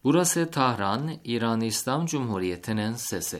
Burası Tahran, İran İslam Cumhuriyeti'nin sesi.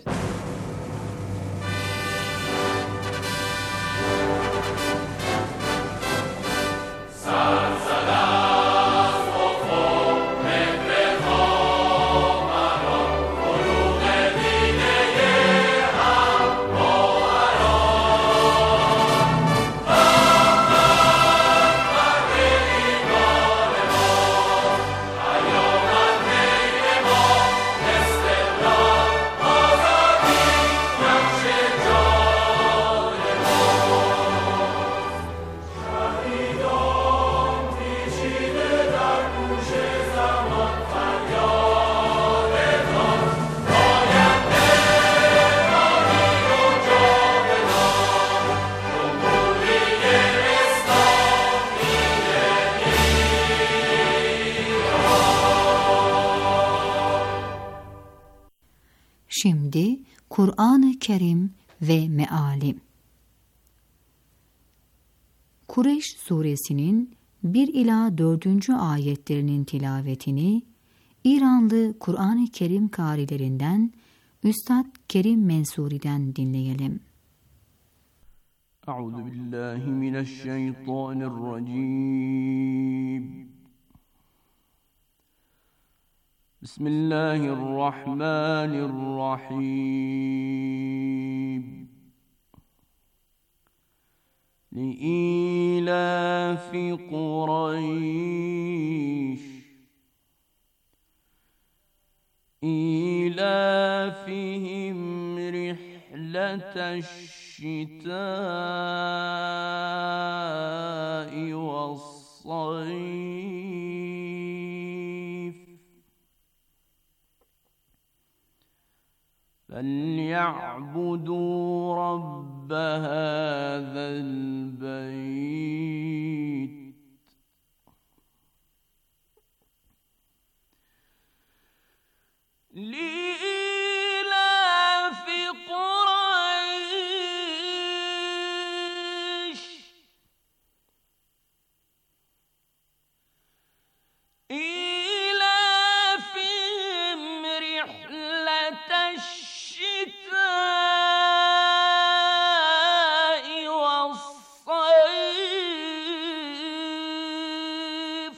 Şimdi Kur'an-ı Kerim ve Meali. Kureyş suresinin 1 ila 4. ayetlerinin tilavetini İranlı Kur'an-ı Kerim kârilerinden Üstad Kerim Mensuri'den dinleyelim. Euzubillahimineşşeytanirracim. Bismillahirrahmanirrahim. Li'ilafi Kureyş İlafihim rihleteşşitâ'i ve's-sayf فَلْيَعْبُدُوا رَبَّ هَذَا الْبَيْتِ لِإِيلَافِ قُرَيْشٍ إِيلَافِهِمْ رِحْلَةَ الشِّتَاءِ وَالصَّيْفِ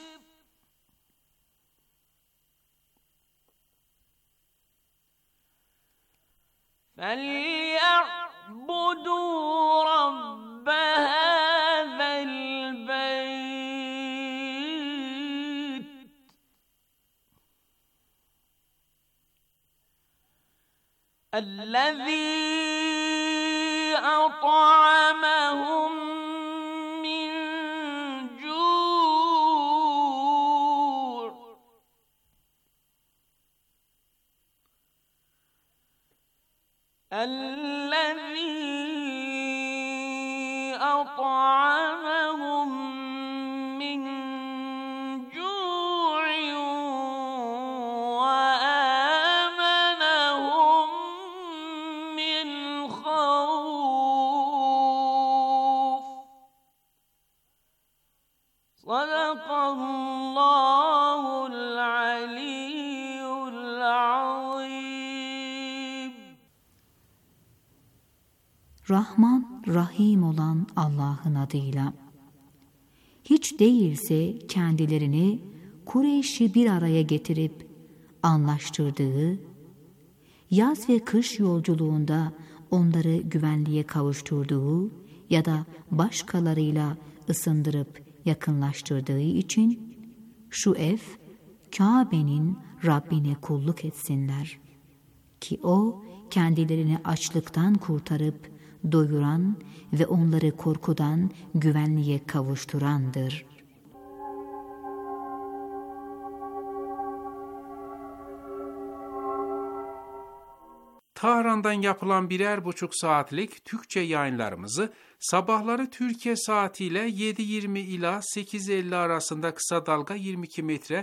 فَلْيَعْبُدُوا رَبَّ هَذَا الْبَيْتِ الَّذِي أَطْعَمَهُم مِّن جُوعٍ وَآمَنَهُم مِّنْ خَوْفٍ. صدق الله العلي العظيم. Rahman, Rahim olan Allah'ın adıyla. Hiç değilse kendilerini Kureyş'i bir araya getirip anlaştırdığı, yaz ve kış yolculuğunda onları güvenliğe kavuşturduğu ya da başkalarıyla ısındırıp yakınlaştırdığı için şu ev, Kabe'nin Rabbine kulluk etsinler. Ki o kendilerini açlıktan kurtarıp doyuran ve onları korkudan güvenliğe kavuşturandır. Tahran'dan yapılan 1,5 saatlik Türkçe yayınlarımızı sabahları Türkiye saatiyle 7:20 ila 8:50 arasında kısa dalga 22 metre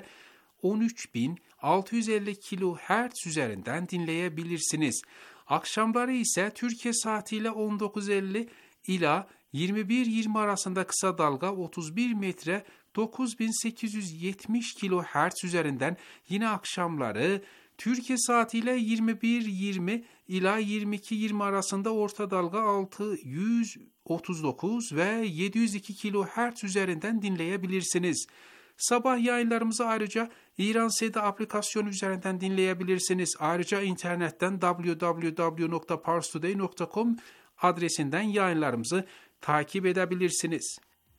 13.650 kHz üzerinden dinleyebilirsiniz. Akşamları ise Türkiye saatiyle 19:50 ila 21-20 arasında kısa dalga 31 metre 9870 kHz üzerinden, yine akşamları Türkiye saatiyle 21:20 ila 22:20 arasında orta dalga 639 ve 702 kHz üzerinden dinleyebilirsiniz. Sabah yayınlarımızı ayrıca İran Seda aplikasyonu üzerinden dinleyebilirsiniz. Ayrıca internetten www.parstoday.com adresinden yayınlarımızı takip edebilirsiniz.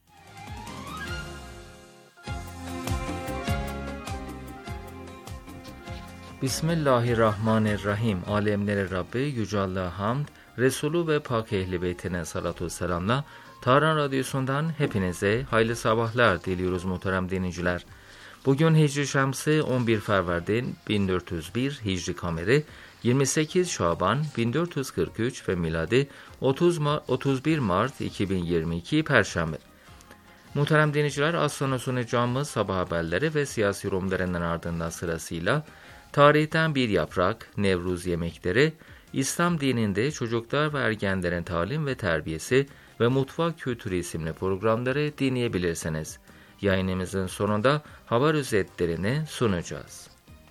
Bismillahirrahmanirrahim. Alemlere Rabbi Yüce Allah'a hamd, Resulü ve Pak Ehli Beytine salatu selamla Tahran Radyosu'ndan hepinize hayırlı sabahlar diliyoruz muhterem dinleyiciler. Bugün Hicri Şemsi 11 Ferverdin 1401, Hicri Kameri 28 Şaban 1443 ve miladi 31 Mart 2022 Perşembe. Muhterem dinleyiciler, az sonra sunacağımız sabah haberleri ve siyasi yorumlarının ardından sırasıyla tarihten bir yaprak, Nevruz yemekleri, İslam dininde çocuklar ve ergenlerin talim ve terbiyesi ve mutfak kültürü isimli programları dinleyebilirsiniz. Yayınımızın sonunda haber özetlerini sunacağız.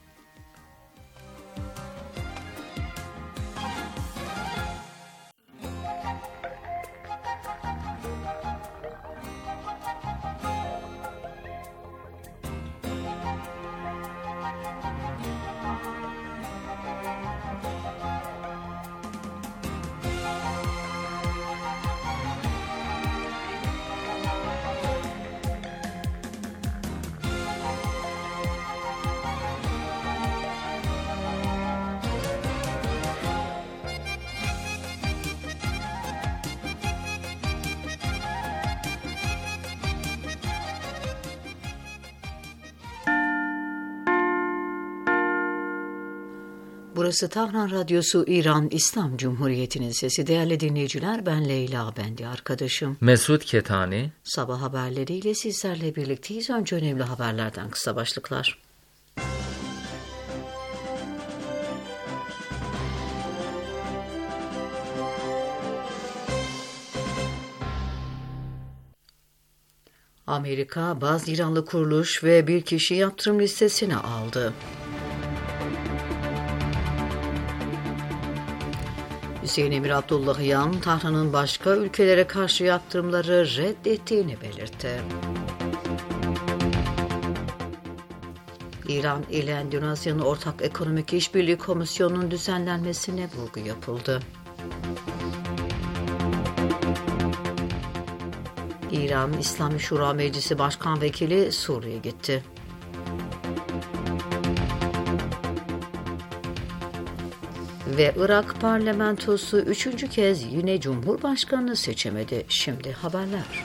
Burası Tahran Radyosu, İran İslam Cumhuriyeti'nin sesi. Değerli dinleyiciler, ben Leyla, ben de arkadaşım Mesut Ketani. Sabah haberleriyle sizlerle birlikteyiz. Önce önemli haberlerden kısa başlıklar. Amerika, bazı İranlı kuruluş ve bir kişi yaptırım listesine aldı. Hüseyin Emir Abdullahian, Tahran'ın başka ülkelere karşı yaptırımları reddettiğini belirtti. İran ile Endonezya'nın Ortak Ekonomik İşbirliği Komisyonu'nun düzenlenmesine vurgu yapıldı. İran İslami Şura Meclisi Başkan Vekili Suriye'ye gitti. Ve Irak parlamentosu 3. kez yine Cumhurbaşkanını seçemedi. Şimdi haberler.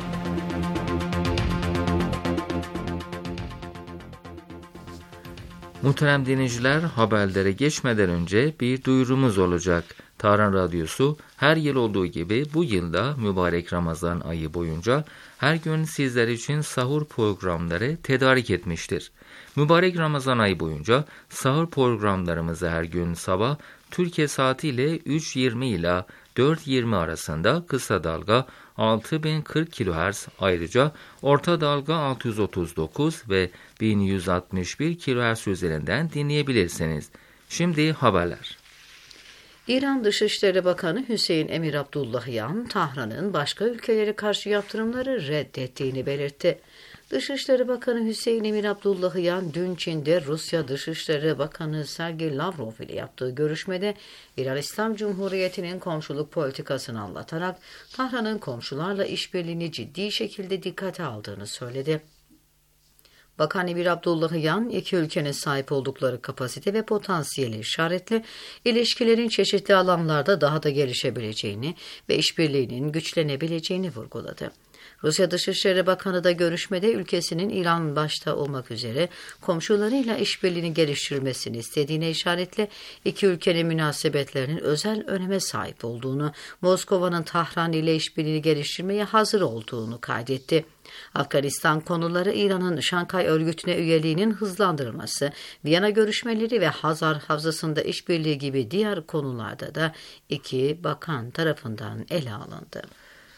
Muhterem dinleyiciler, haberlere geçmeden önce bir duyurumuz olacak. Tahran Radyosu her yıl olduğu gibi bu yılda mübarek Ramazan ayı boyunca her gün sizler için sahur programları tedarik etmiştir. Mübarek Ramazan ayı boyunca sahur programlarımızı her gün sabah Türkiye saatiyle 3:20 ila 4:20 arasında kısa dalga 6040 kHz, ayrıca orta dalga 639 ve 1161 kHz üzerinden dinleyebilirsiniz. Şimdi haberler. İran Dışişleri Bakanı Hüseyin Emir Abdullahian, Tahran'ın başka ülkelere karşı yaptırımları reddettiğini belirtti. Dışişleri Bakanı Hüseyin Emir Abdullahian, dün Çin'de Rusya Dışişleri Bakanı Sergey Lavrov ile yaptığı görüşmede İran İslam Cumhuriyeti'nin komşuluk politikasını anlatarak Tahran'ın komşularla işbirliğini ciddi şekilde dikkate aldığını söyledi. Bakan Emir Abdullahian, iki ülkenin sahip oldukları kapasite ve potansiyeli işaretli, ilişkilerin çeşitli alanlarda daha da gelişebileceğini ve işbirliğinin güçlenebileceğini vurguladı. Rusya Dışişleri Bakanı da görüşmede ülkesinin İran başta olmak üzere komşularıyla işbirliğini geliştirmesini istediğine işaretle iki ülkenin münasebetlerinin özel öneme sahip olduğunu, Moskova'nın Tahran ile işbirliğini geliştirmeye hazır olduğunu kaydetti. Afganistan konuları, İran'ın Şankay Örgütü'ne üyeliğinin hızlandırılması, Viyana görüşmeleri ve Hazar Havzası'nda işbirliği gibi diğer konularda da iki bakan tarafından ele alındı.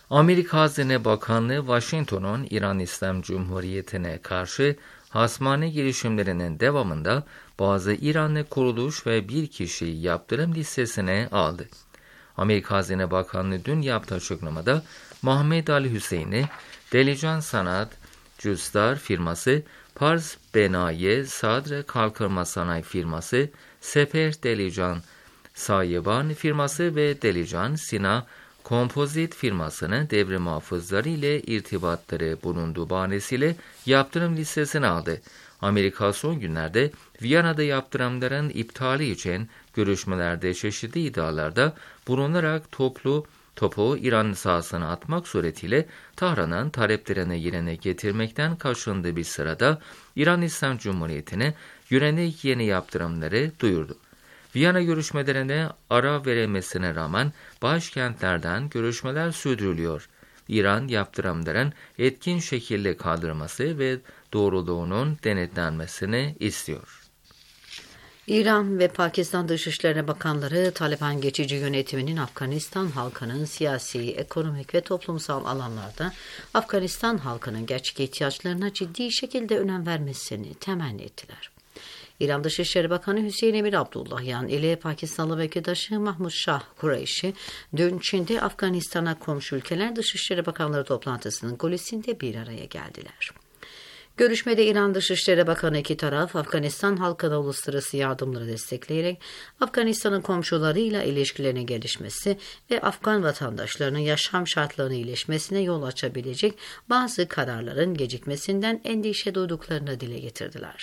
Amerika Hazine Bakanlığı, Washington'un İran İslam Cumhuriyeti'ne karşı hasmane girişimlerinin devamında bazı İranlı kuruluş ve bir kişiyi yaptırım listesine aldı. Amerika Hazine Bakanlığı dün yaptığı açıklamada Muhammed Ali Hüseyin'i Delican Sanat Cüzdar firması, Pars Benaye Sadr Kalkınma Sanayi firması, Seper Delican Sayiban firması ve Delican Sina Kompozit firmasının devrim muhafızları ile irtibatları bulunduğu bahanesiyle yaptırım listesine aldı. Amerika son günlerde Viyana'da yaptırımların iptali için görüşmelerde çeşitli iddialarda bulunarak topu İran sahasına atmak suretiyle Tahran'ın taleplerini yerine getirmekten kaçındığı bir sırada İran İslam Cumhuriyeti'ne yönelik yeni yaptırımları duyurdu. Viyana görüşmelerine ara verilmesine rağmen başkentlerden görüşmeler sürdürülüyor. İran yaptırımların etkin şekilde kaldırılması ve doğruluğunun denetlenmesini istiyor. İran ve Pakistan Dışişleri Bakanları, Taliban geçici yönetiminin Afganistan halkının siyasi, ekonomik ve toplumsal alanlarda Afganistan halkının gerçek ihtiyaçlarına ciddi şekilde önem vermesini temenni ettiler. İran Dışişleri Bakanı Hüseyin Emir Abdullahian ile Pakistanlı vekildaşı Mahmud Shah Kureyşi dün Çin'de Afganistan'a komşu ülkeler Dışişleri Bakanları toplantısının kulisinde bir araya geldiler. Görüşmede İran Dışişleri Bakanı iki taraf Afganistan halkına uluslararası yardımları destekleyerek Afganistan'ın komşularıyla ilişkilerinin gelişmesi ve Afgan vatandaşlarının yaşam şartlarının iyileşmesine yol açabilecek bazı kararların gecikmesinden endişe duyduklarını dile getirdiler.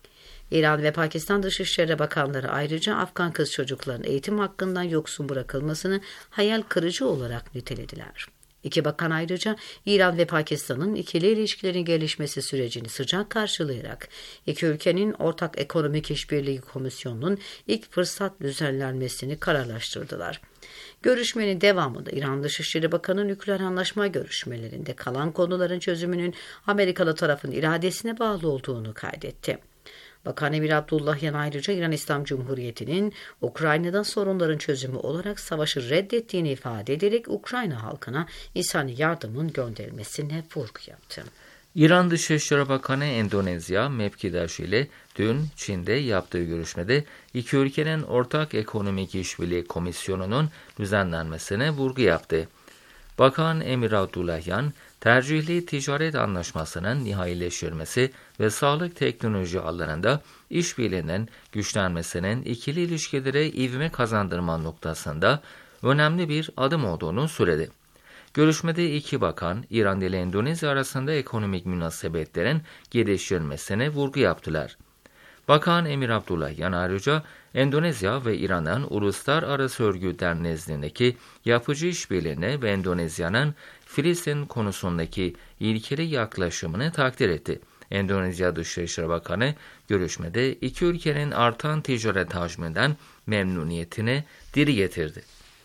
İran ve Pakistan Dışişleri Bakanları ayrıca Afgan kız çocukların eğitim hakkından yoksun bırakılmasını hayal kırıcı olarak nitelediler. İki bakan ayrıca İran ve Pakistan'ın ikili ilişkilerin gelişmesi sürecini sıcak karşılayarak iki ülkenin Ortak Ekonomik İşbirliği Komisyonu'nun ilk fırsat düzenlenmesini kararlaştırdılar. Görüşmenin devamında İran Dışişleri Bakanı nükleer anlaşma görüşmelerinde kalan konuların çözümünün Amerikalı tarafın iradesine bağlı olduğunu kaydetti. Bakan Emir Abdullahian ayrıca İran İslam Cumhuriyeti'nin Ukrayna'da sorunların çözümü olarak savaşı reddettiğini ifade ederek Ukrayna halkına insani yardımın gönderilmesine vurgu yaptı. İran Dışişleri Bakanı Endonezya mevkidaşı ile dün Çin'de yaptığı görüşmede iki ülkenin Ortak Ekonomik İşbirliği Komisyonu'nun düzenlenmesine vurgu yaptı. Bakan Emir Abdullahian, tercihli ticaret anlaşmasının nihayileştirilmesi ve sağlık teknoloji alanında işbirliğinin güçlenmesinin ikili ilişkilere ivme kazandırma noktasında önemli bir adım olduğunu söyledi. Görüşmede iki bakan, İran ile Endonezya arasında ekonomik münasebetlerin geliştirilmesine vurgu yaptılar. Bakan Emir Abdullahian ayrıca Endonezya ve İran'ın uluslararası örgütler nezdindeki yapıcı işbirliğine ve Endonezya'nın Filistin konusundaki ilkeli yaklaşımını takdir etti. Endonezya Dışişleri Bakanı görüşmede iki ülkenin artan ticaret hacminden memnuniyetini dile getirdi.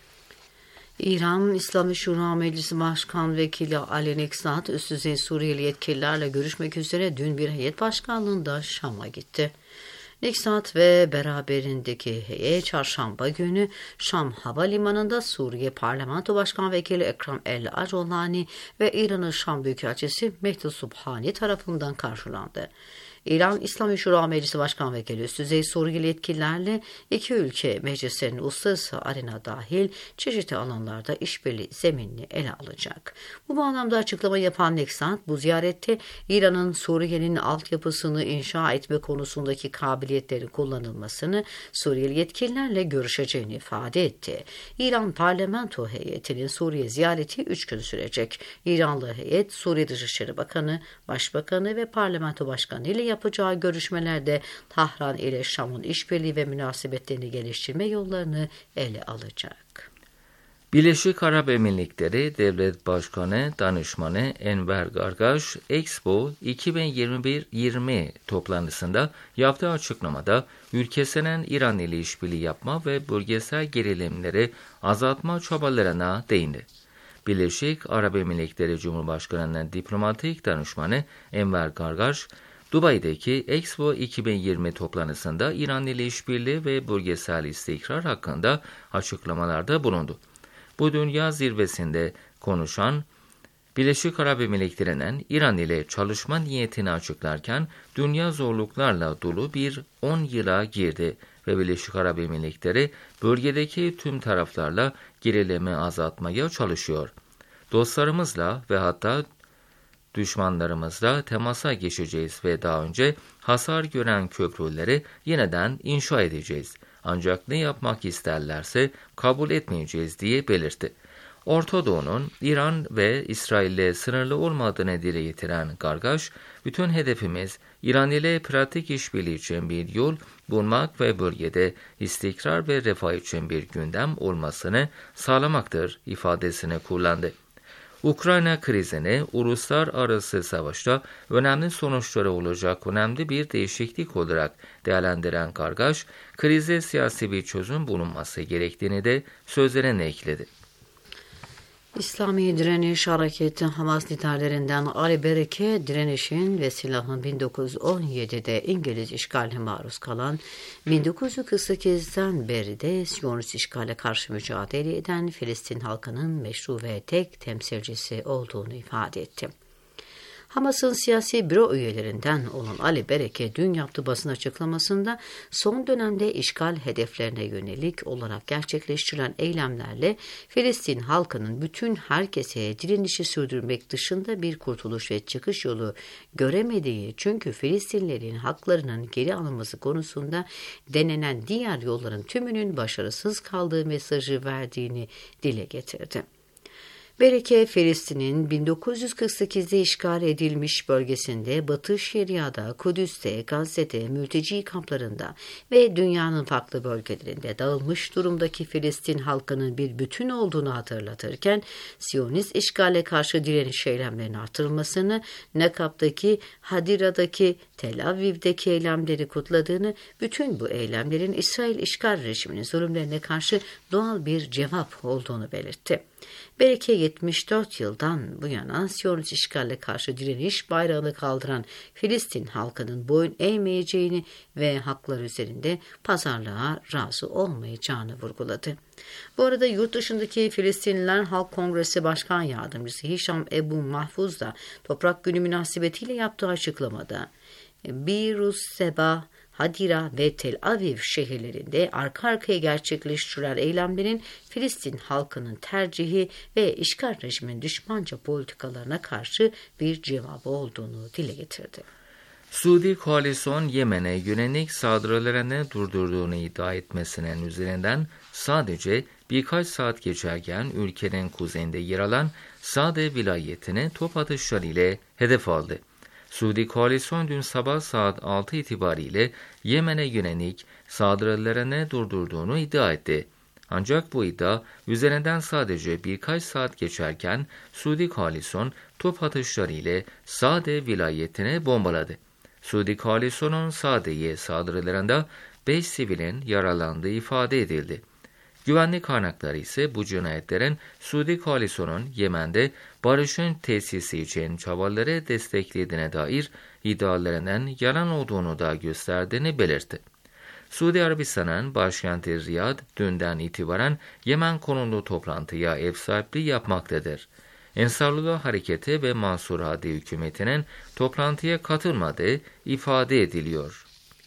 İran İslami Şura Meclisi Başkan Vekili Ali Nekzat, üst düzey Suriyeli yetkililerle görüşmek üzere dün bir heyet başkanlığında Şam'a gitti. Nekzat ve beraberindeki heyet çarşamba günü Şam Havalimanı'nda Suriye Parlamento Başkan Vekili Ekrem El-Acolani ve İran'ın Şam Büyükelçisi Mehdi Subhani tarafından karşılandı. İran İslami Şura Meclisi Başkan Vekili üst düzey Suriyeli yetkililerle iki ülke meclislerinin uluslararası arena dahil çeşitli alanlarda işbirliği zeminini ele alacak. Bu bağlamda açıklama yapan Nekzat, bu ziyarette İran'ın Suriye'nin altyapısını inşa etme konusundaki kabiliyetlerin kullanılmasını Suriyeli yetkililerle görüşeceğini ifade etti. İran Parlamento heyetinin Suriye ziyareti 3 gün sürecek. İranlı heyet Suriye Dışişleri Bakanı, Başbakanı ve Parlamento Başkanı ile yapacağı görüşmelerde Tahran ile Şam'ın işbirliği ve münasebetlerini geliştirme yollarını ele alacak. Birleşik Arap Emirlikleri Devlet Başkanı Danışmanı Enver Gargaş, Expo 2021-20 toplantısında yaptığı açıklamada ülkesinin İran ile işbirliği yapma ve bölgesel gerilimleri azaltma çabalarına değindi. Birleşik Arap Emirlikleri Cumhurbaşkanı'nın diplomatik danışmanı Enver Gargaş, Dubai'deki Expo 2020 toplantısında İran ile işbirliği ve bölgesel istikrar hakkında açıklamalarda bulundu. Bu dünya zirvesinde konuşan Birleşik Arap Emirlikleri'nin İran ile çalışma niyetini açıklarken dünya zorluklarla dolu bir 10 yıla girdi ve Birleşik Arap Emirlikleri bölgedeki tüm taraflarla gerilimi azaltmaya çalışıyor. Dostlarımızla ve hatta düşmanlarımızla temasa geçeceğiz ve daha önce hasar gören köprüleri yeniden inşa edeceğiz. Ancak ne yapmak isterlerse kabul etmeyeceğiz diye belirtti. Orta Doğu'nun İran ve İsrail'le sınırlı olmadığını dile getiren Gargaş, bütün hedefimiz İran ile pratik işbirliği için bir yol bulmak ve bölgede istikrar ve refah için bir gündem olmasını sağlamaktır ifadesini kullandı. Ukrayna krizini uluslararası savaşta önemli sonuçları olacak önemli bir değişiklik olarak değerlendiren Gargaş, krize siyasi bir çözüm bulunması gerektiğini de sözlerine ekledi. İslami Direniş Hareketi Hamas liderlerinden Ali Bereke, direnişin ve silahın 1917'de İngiliz işgaline maruz kalan, 1948'den beri de Siyonist işgale karşı mücadele eden Filistin halkının meşru ve tek temsilcisi olduğunu ifade etti. Hamas'ın siyasi büro üyelerinden olan Ali Bereke dün yaptığı basın açıklamasında son dönemde işgal hedeflerine yönelik olarak gerçekleştirilen eylemlerle Filistin halkının bütün herkese direnişi sürdürmek dışında bir kurtuluş ve çıkış yolu göremediği, çünkü Filistinlilerin haklarının geri alınması konusunda denenen diğer yolların tümünün başarısız kaldığı mesajı verdiğini dile getirdi. Bereke, Filistin'in 1948'de işgal edilmiş bölgesinde, Batı Şeria'da, Kudüs'te, Gazze'de, mülteci kamplarında ve dünyanın farklı bölgelerinde dağılmış durumdaki Filistin halkının bir bütün olduğunu hatırlatırken, Siyonist işgale karşı direniş eylemlerinin artırılmasını, Nekap'taki, Hadira'daki, Tel Aviv'deki eylemleri kutladığını, bütün bu eylemlerin İsrail işgal rejiminin zulümlerine karşı doğal bir cevap olduğunu belirtti. Bereke 74 yıldan bu yana Siyonist işgalle karşı direniş bayrağını kaldıran Filistin halkının boyun eğmeyeceğini ve haklar üzerinde pazarlığa razı olmayacağını vurguladı. Bu arada yurt dışındaki Filistinliler Halk Kongresi Başkan Yardımcısı Hişam Ebu Mahfuz da Toprak Günü münasebetiyle yaptığı açıklamada, Beirut, Seba, Hadira ve Tel Aviv şehirlerinde arka arkaya gerçekleştirilen eylemlerin Filistin halkının tercihi ve işgal rejiminin düşmanca politikalarına karşı bir cevabı olduğunu dile getirdi. Suudi koalisyon Yemen'e yönelik saldırılarını durdurduğunu iddia etmesinin üzerinden sadece birkaç saat geçerken ülkenin kuzeyinde yer alan Sade vilayetini top atışları ile hedef aldı. Suudi koalisyon dün sabah saat 6 itibariyle Yemen'e yönelik saldırılarını durdurduğunu iddia etti. Ancak bu iddia üzerinden sadece birkaç saat geçerken Suudi koalisyon top atışları ile Sade vilayetini bombaladı. Suudi koalisyonun Sade'ye saldırılarında 5 sivilin yaralandığı ifade edildi. Güvenlik kaynakları ise bu cinayetlerin Suudi koalisyonun Yemen'de barışın tesisi için çabaları desteklediğine dair iddialarının yalan olduğunu da gösterdiğini belirtti. Suudi Arabistan'ın başkenti Riyad dünden itibaren Yemen konulu toplantıya ev sahipliği yapmaktadır. Ensarullah Hareketi ve Mansur Hadi hükümetinin toplantıya katılmadığı ifade ediliyor.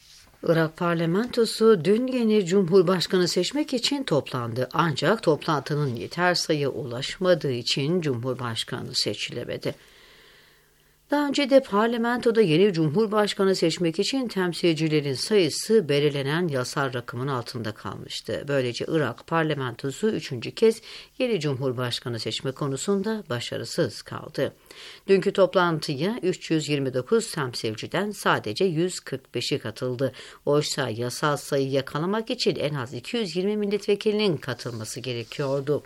Irak parlamentosu dün yeni Cumhurbaşkanı seçmek için toplandı. Ancak toplantının yeter sayıya ulaşmadığı için Cumhurbaşkanı seçilemedi. Daha önce de parlamentoda yeni Cumhurbaşkanı seçmek için temsilcilerin sayısı belirlenen yasal rakamın altında kalmıştı. Böylece Irak parlamentosu 3. kez yeni Cumhurbaşkanı seçme konusunda başarısız kaldı. Dünkü toplantıya 329 temsilciden sadece 145'i katıldı. Oysa yasal sayıyı yakalamak için en az 220 milletvekilinin katılması gerekiyordu.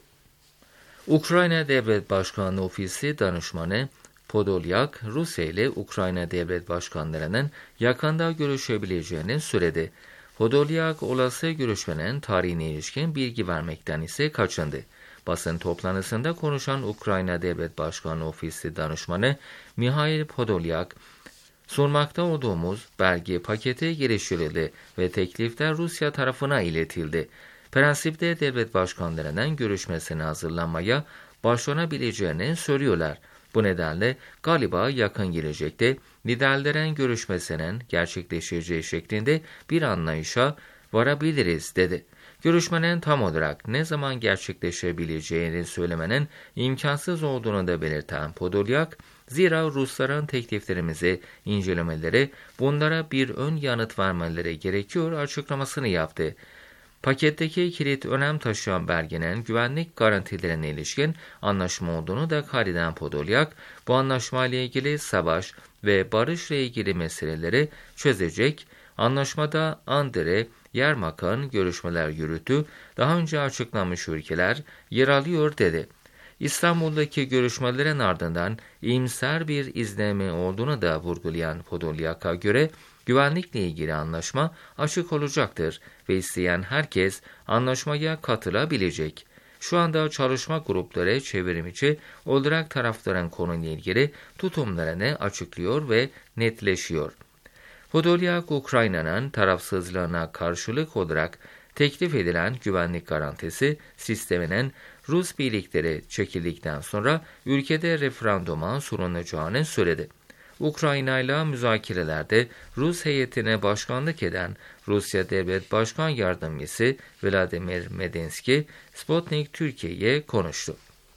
Ukrayna Devlet Başkanı Ofisi Danışmanı Podolyak, Rusya ile Ukrayna devlet başkanlarının yakında görüşebileceğini söyledi. Podolyak, olası görüşmenin tarihine ilişkin bilgi vermekten ise kaçındı. Basın toplantısında konuşan Ukrayna Devlet Başkanı Ofisi Danışmanı Mihail Podolyak, sunmakta olduğumuz belge paketi geliştirildi ve teklifler Rusya tarafına iletildi. Prensipte devlet başkanlarının görüşmesine hazırlanmaya başlanabileceğini söylüyorlar. Bu nedenle galiba yakın gelecekte liderlerin görüşmesinin gerçekleşeceği şeklinde bir anlayışa varabiliriz dedi. Görüşmenin tam olarak ne zaman gerçekleşebileceğini söylemenin imkansız olduğunu da belirten Podolyak, zira Rusların tekliflerimizi incelemeleri, bunlara bir ön yanıt vermeleri gerekiyor açıklamasını yaptı. Paketteki kilit önem taşıyan belgenin güvenlik garantilerine ilişkin anlaşma olduğunu da kaydeden Podolyak, bu anlaşma ile ilgili savaş ve barışla ilgili meseleleri çözecek. Anlaşmada Andrei Yermak'ın görüşmeler yürüttü, daha önce açıklanmış ülkeler yer alıyor dedi. İstanbul'daki görüşmelerin ardından iyimser bir izlenme olduğunu da vurgulayan Podolyak'a göre güvenlikle ilgili anlaşma açık olacaktır ve isteyen herkes anlaşmaya katılabilecek. Şu anda çalışma grupları çevrimiçi olarak tarafların konuyla ilgili tutumlarını açıklıyor ve netleşiyor. Podolyak, Ukrayna'nın tarafsızlığına karşılık olarak teklif edilen güvenlik garantisi sisteminin Rus birlikleri çekildikten sonra ülkede referanduma sunulacağını söyledi. Ukrayna ile müzakerelerde Rus heyetine başkanlık eden Rusya Devlet Başkan Yardımcısı Vladimir Medinsky, Sputnik Türkiye'ye konuştu.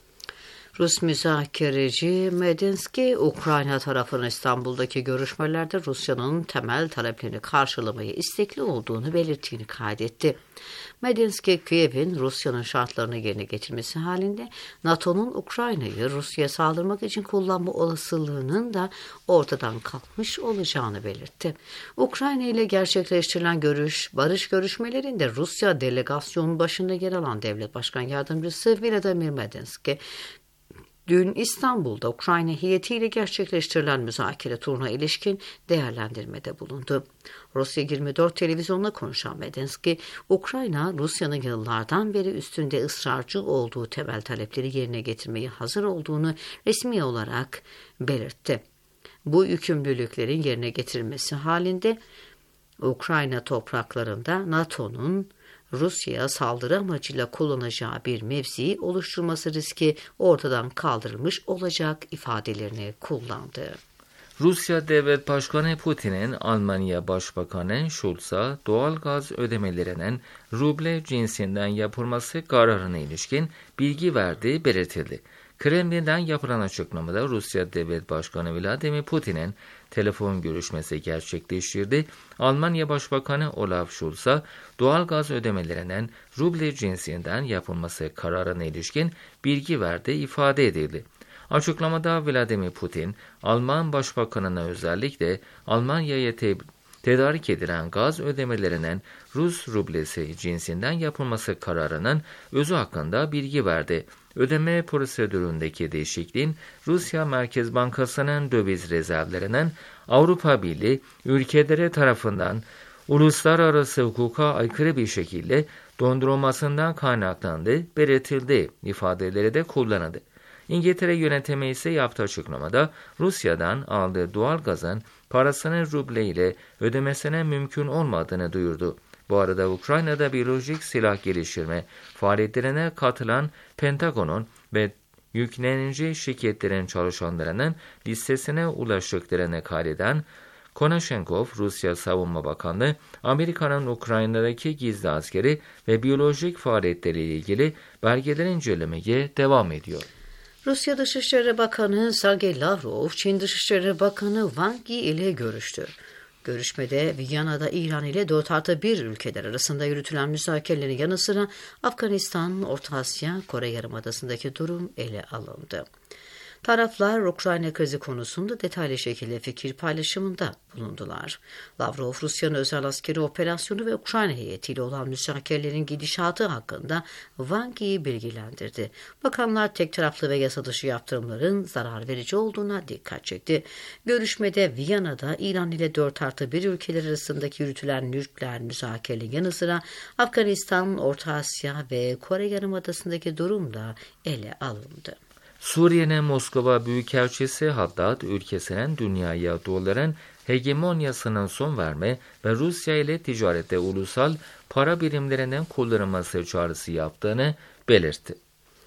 Rus müzakereci Medinsky, Ukrayna tarafının İstanbul'daki görüşmelerde Rusya'nın temel taleplerini karşılamaya istekli olduğunu belirttiğini kaydetti. Medinsky, Kiev'in Rusya'nın şartlarını yerine getirmesi halinde NATO'nun Ukrayna'yı Rusya'ya saldırmak için kullanma olasılığının da ortadan kalkmış olacağını belirtti. Ukrayna ile gerçekleştirilen barış görüşmelerinde Rusya delegasyonun başında yer alan Devlet Başkan Yardımcısı Vladimir Medinsky, dün İstanbul'da Ukrayna heyetiyle gerçekleştirilen müzakere turuna ilişkin değerlendirmede bulundu. Rusya 24 televizyonla konuşan Medinsky, Ukrayna, Rusya'nın yıllardan beri üstünde ısrarcı olduğu temel talepleri yerine getirmeye hazır olduğunu resmi olarak belirtti. Bu yükümlülüklerin yerine getirilmesi halinde Ukrayna topraklarında NATO'nun Rusya'ya saldırı amacıyla kullanacağı bir mevzi oluşturması riski ortadan kaldırılmış olacak ifadelerini kullandı. Rusya Devlet Başkanı Putin'in Almanya Başbakanı Schulz'a doğal gaz ödemelerinin ruble cinsinden yapılması kararına ilişkin bilgi verdiği belirtildi. Kremlin'den yapılan açıklamada Rusya Devlet Başkanı Vladimir Putin'in telefon görüşmesi gerçekleştirdi. Almanya Başbakanı Olaf Scholz'a doğal gaz ödemelerinin ruble cinsinden yapılması kararına ilişkin bilgi verdiği ifade edildi. Açıklamada Vladimir Putin, Alman Başbakanı'na özellikle Almanya'ya tedarik edilen gaz ödemelerinin Rus rublesi cinsinden yapılması kararının özü hakkında bilgi verdi. Ödeme prosedüründeki değişikliğin Rusya Merkez Bankası'nın döviz rezervlerinin Avrupa Birliği ülkeleri tarafından uluslararası hukuka aykırı bir şekilde dondurulmasından kaynaklandığı belirtildi ifadeleri de kullanıldı. İngiltere yönetimi ise yaptığı açıklamada Rusya'dan aldığı doğal gazın parasını ruble ile ödemesine mümkün olmadığını duyurdu. Bu arada Ukrayna'da biyolojik silah geliştirme faaliyetlerine katılan Pentagon'un ve yüklenici şirketlerin çalışanlarının listesine ulaştıklarını kaydeden Konashenkov, Rusya Savunma Bakanlığı, Amerika'nın Ukrayna'daki gizli askeri ve biyolojik faaliyetleriyle ilgili belgeleri incelemeye devam ediyor. Rusya Dışişleri Bakanı Sergey Lavrov, Çin Dışişleri Bakanı Wang Yi ile görüştü. Görüşmede Viyana'da İran ile 4+1 ülkeler arasında yürütülen müzakerelerin yanı sıra Afganistan, Orta Asya, Kore Yarımadası'ndaki durum ele alındı. Taraflar Ukrayna krizi konusunda detaylı şekilde fikir paylaşımında bulundular. Lavrov, Rusya'nın özel askeri operasyonu ve Ukrayna heyetiyle olan müzakerelerin gidişatı hakkında Wang Yi'yi bilgilendirdi. Bakanlar tek taraflı ve yasa dışı yaptırımların zarar verici olduğuna dikkat çekti. Görüşmede Viyana'da İran ile 4+1 ülkeler arasındaki yürütülen nükleer müzakerelerin yanı sıra Afganistan, Orta Asya ve Kore Yarımadası'ndaki durum da ele alındı. Suriye'nin Moskova Büyükelçisi Haddad, ülkesinin dünyaya doların hegemonyasının son verme ve Rusya ile ticarette ulusal para birimlerinin kullanılması çağrısı yaptığını belirtti.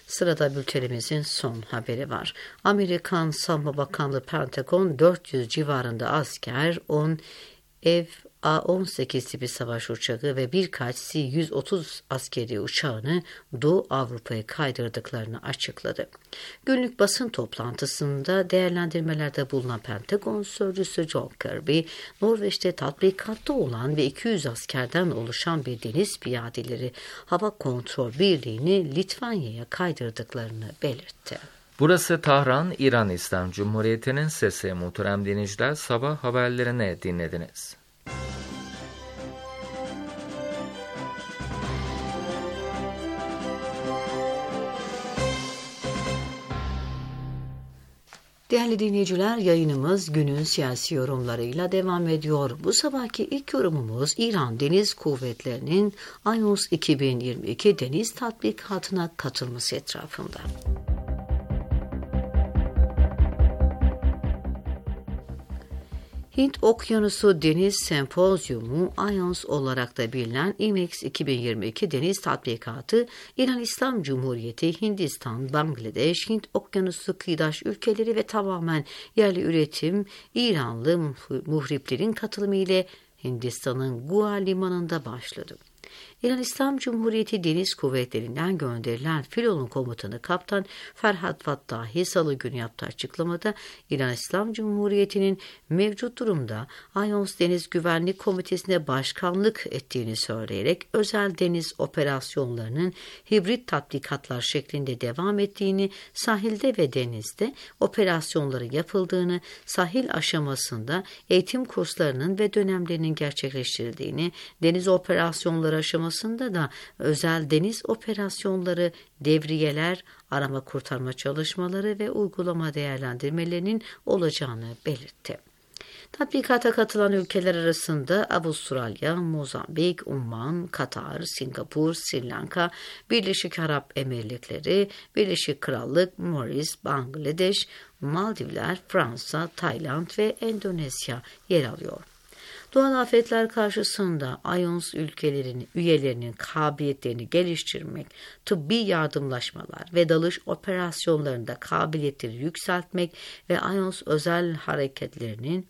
Sırada bültenimizin son haberi var. Amerikan Savunma Bakanlığı Pentagon 400 civarında asker, 10 F-A-18 tipi savaş uçağı ve birkaç C-130 askeri uçağını Doğu Avrupa'ya kaydırdıklarını açıkladı. Günlük basın toplantısında değerlendirmelerde bulunan Pentagon sözcüsü John Kirby, Norveç'te tatbikatta olan ve 200 askerden oluşan bir deniz piyadeleri hava kontrol birliğini Litvanya'ya kaydırdıklarını belirtti. Burası Tahran, İran İslam Cumhuriyeti'nin sesi. Muhterem dinleyiciler, sabah haberlerini dinlediniz. Değerli dinleyiciler, yayınımız günün siyasi yorumlarıyla devam ediyor. Bu sabahki ilk yorumumuz İran Deniz Kuvvetleri'nin IONS 2022 deniz tatbikatına katılması etrafında. Hint Okyanusu Deniz Sempozyumu, IONS olarak da bilinen IMEX 2022 deniz tatbikatı, İran İslam Cumhuriyeti, Hindistan, Bangladeş, Hint Okyanusu kıyıdaş ülkeleri ve tamamen yerli üretim İranlı muhriplerin katılımı ile Hindistan'ın Goa limanında başladı. İran İslam Cumhuriyeti Deniz Kuvvetleri'nden gönderilen filonun komutanı Kaptan Ferhat Fattahi Salı günü yaptığı açıklamada İran İslam Cumhuriyeti'nin mevcut durumda IONS Deniz Güvenlik Komitesi'ne başkanlık ettiğini söyleyerek özel deniz operasyonlarının hibrit tatbikatlar şeklinde devam ettiğini, sahilde ve denizde operasyonları yapıldığını, sahil aşamasında eğitim kurslarının ve dönemlerinin gerçekleştirildiğini, deniz operasyonları aşamasında da özel deniz operasyonları, devriyeler, arama kurtarma çalışmaları ve uygulama değerlendirmelerinin olacağını belirtti. Tatbikata katılan ülkeler arasında Avustralya, Mozambik, Umman, Katar, Singapur, Sri Lanka, Birleşik Arap Emirlikleri, Birleşik Krallık, Maurice, Bangladeş, Maldivler, Fransa, Tayland ve Endonezya yer alıyor. Doğal afetler karşısında IONS üyelerinin kabiliyetlerini geliştirmek, tıbbi yardımlaşmalar ve dalış operasyonlarında kabiliyetleri yükseltmek ve IONS özel hareketlerinin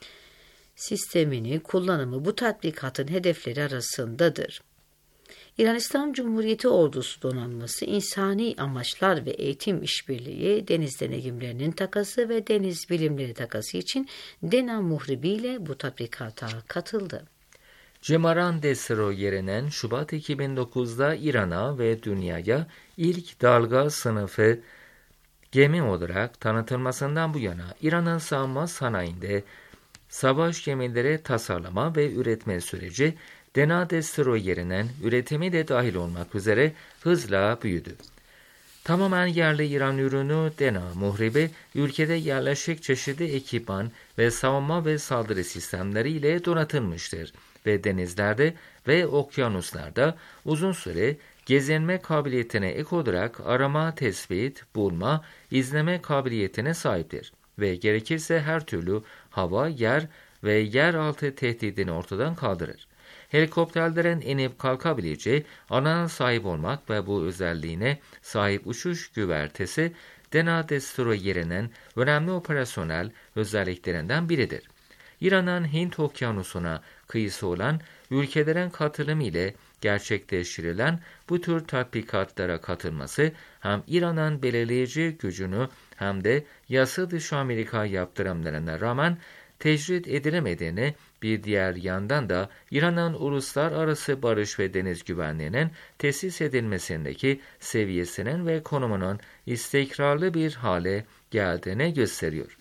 sistemini kullanımı bu tatbikatın hedefleri arasındadır. İran İslam Cumhuriyeti Ordusu Donanması, insani amaçlar ve eğitim işbirliği, deniz deneyimlerinin takası ve deniz bilimleri takası için DENA muhribiyle bu tatbikata katıldı. Cemaran destroyerinin Şubat 2009'da İran'a ve dünyaya ilk dalga sınıfı gemi olarak tanıtılmasından bu yana İran'ın savunma sanayinde savaş gemileri tasarlama ve üretme süreci DENA destroyerinin üretimi de dahil olmak üzere hızla büyüdü. Tamamen yerli İran ürünü DENA muhribi, ülkede yerleşik çeşitli ekipman ve savunma ve saldırı sistemleri ile donatılmıştır ve denizlerde ve okyanuslarda uzun süre gezinme kabiliyetine ek olarak arama, tespit, bulma, izleme kabiliyetine sahiptir ve gerekirse her türlü hava, yer ve yeraltı tehdidini ortadan kaldırır. Helikopterlerin inip kalkabileceği alana sahip olmak ve bu özelliğine sahip uçuş güvertesi DENA destroyerinin önemli operasyonel özelliklerinden biridir. İran'ın Hint Okyanusu'na kıyısı olan ülkelerin katılımı ile gerçekleştirilen bu tür tatbikatlara katılması hem İran'ın belirleyici gücünü hem de yasa dışı Amerika yaptırımlarına rağmen tecrit edilemediğini, bir diğer yandan da İran'ın uluslararası barış ve deniz güvenliğinin tesis edilmesindeki seviyesinin ve konumunun istikrarlı bir hale geldiğini gösteriyor.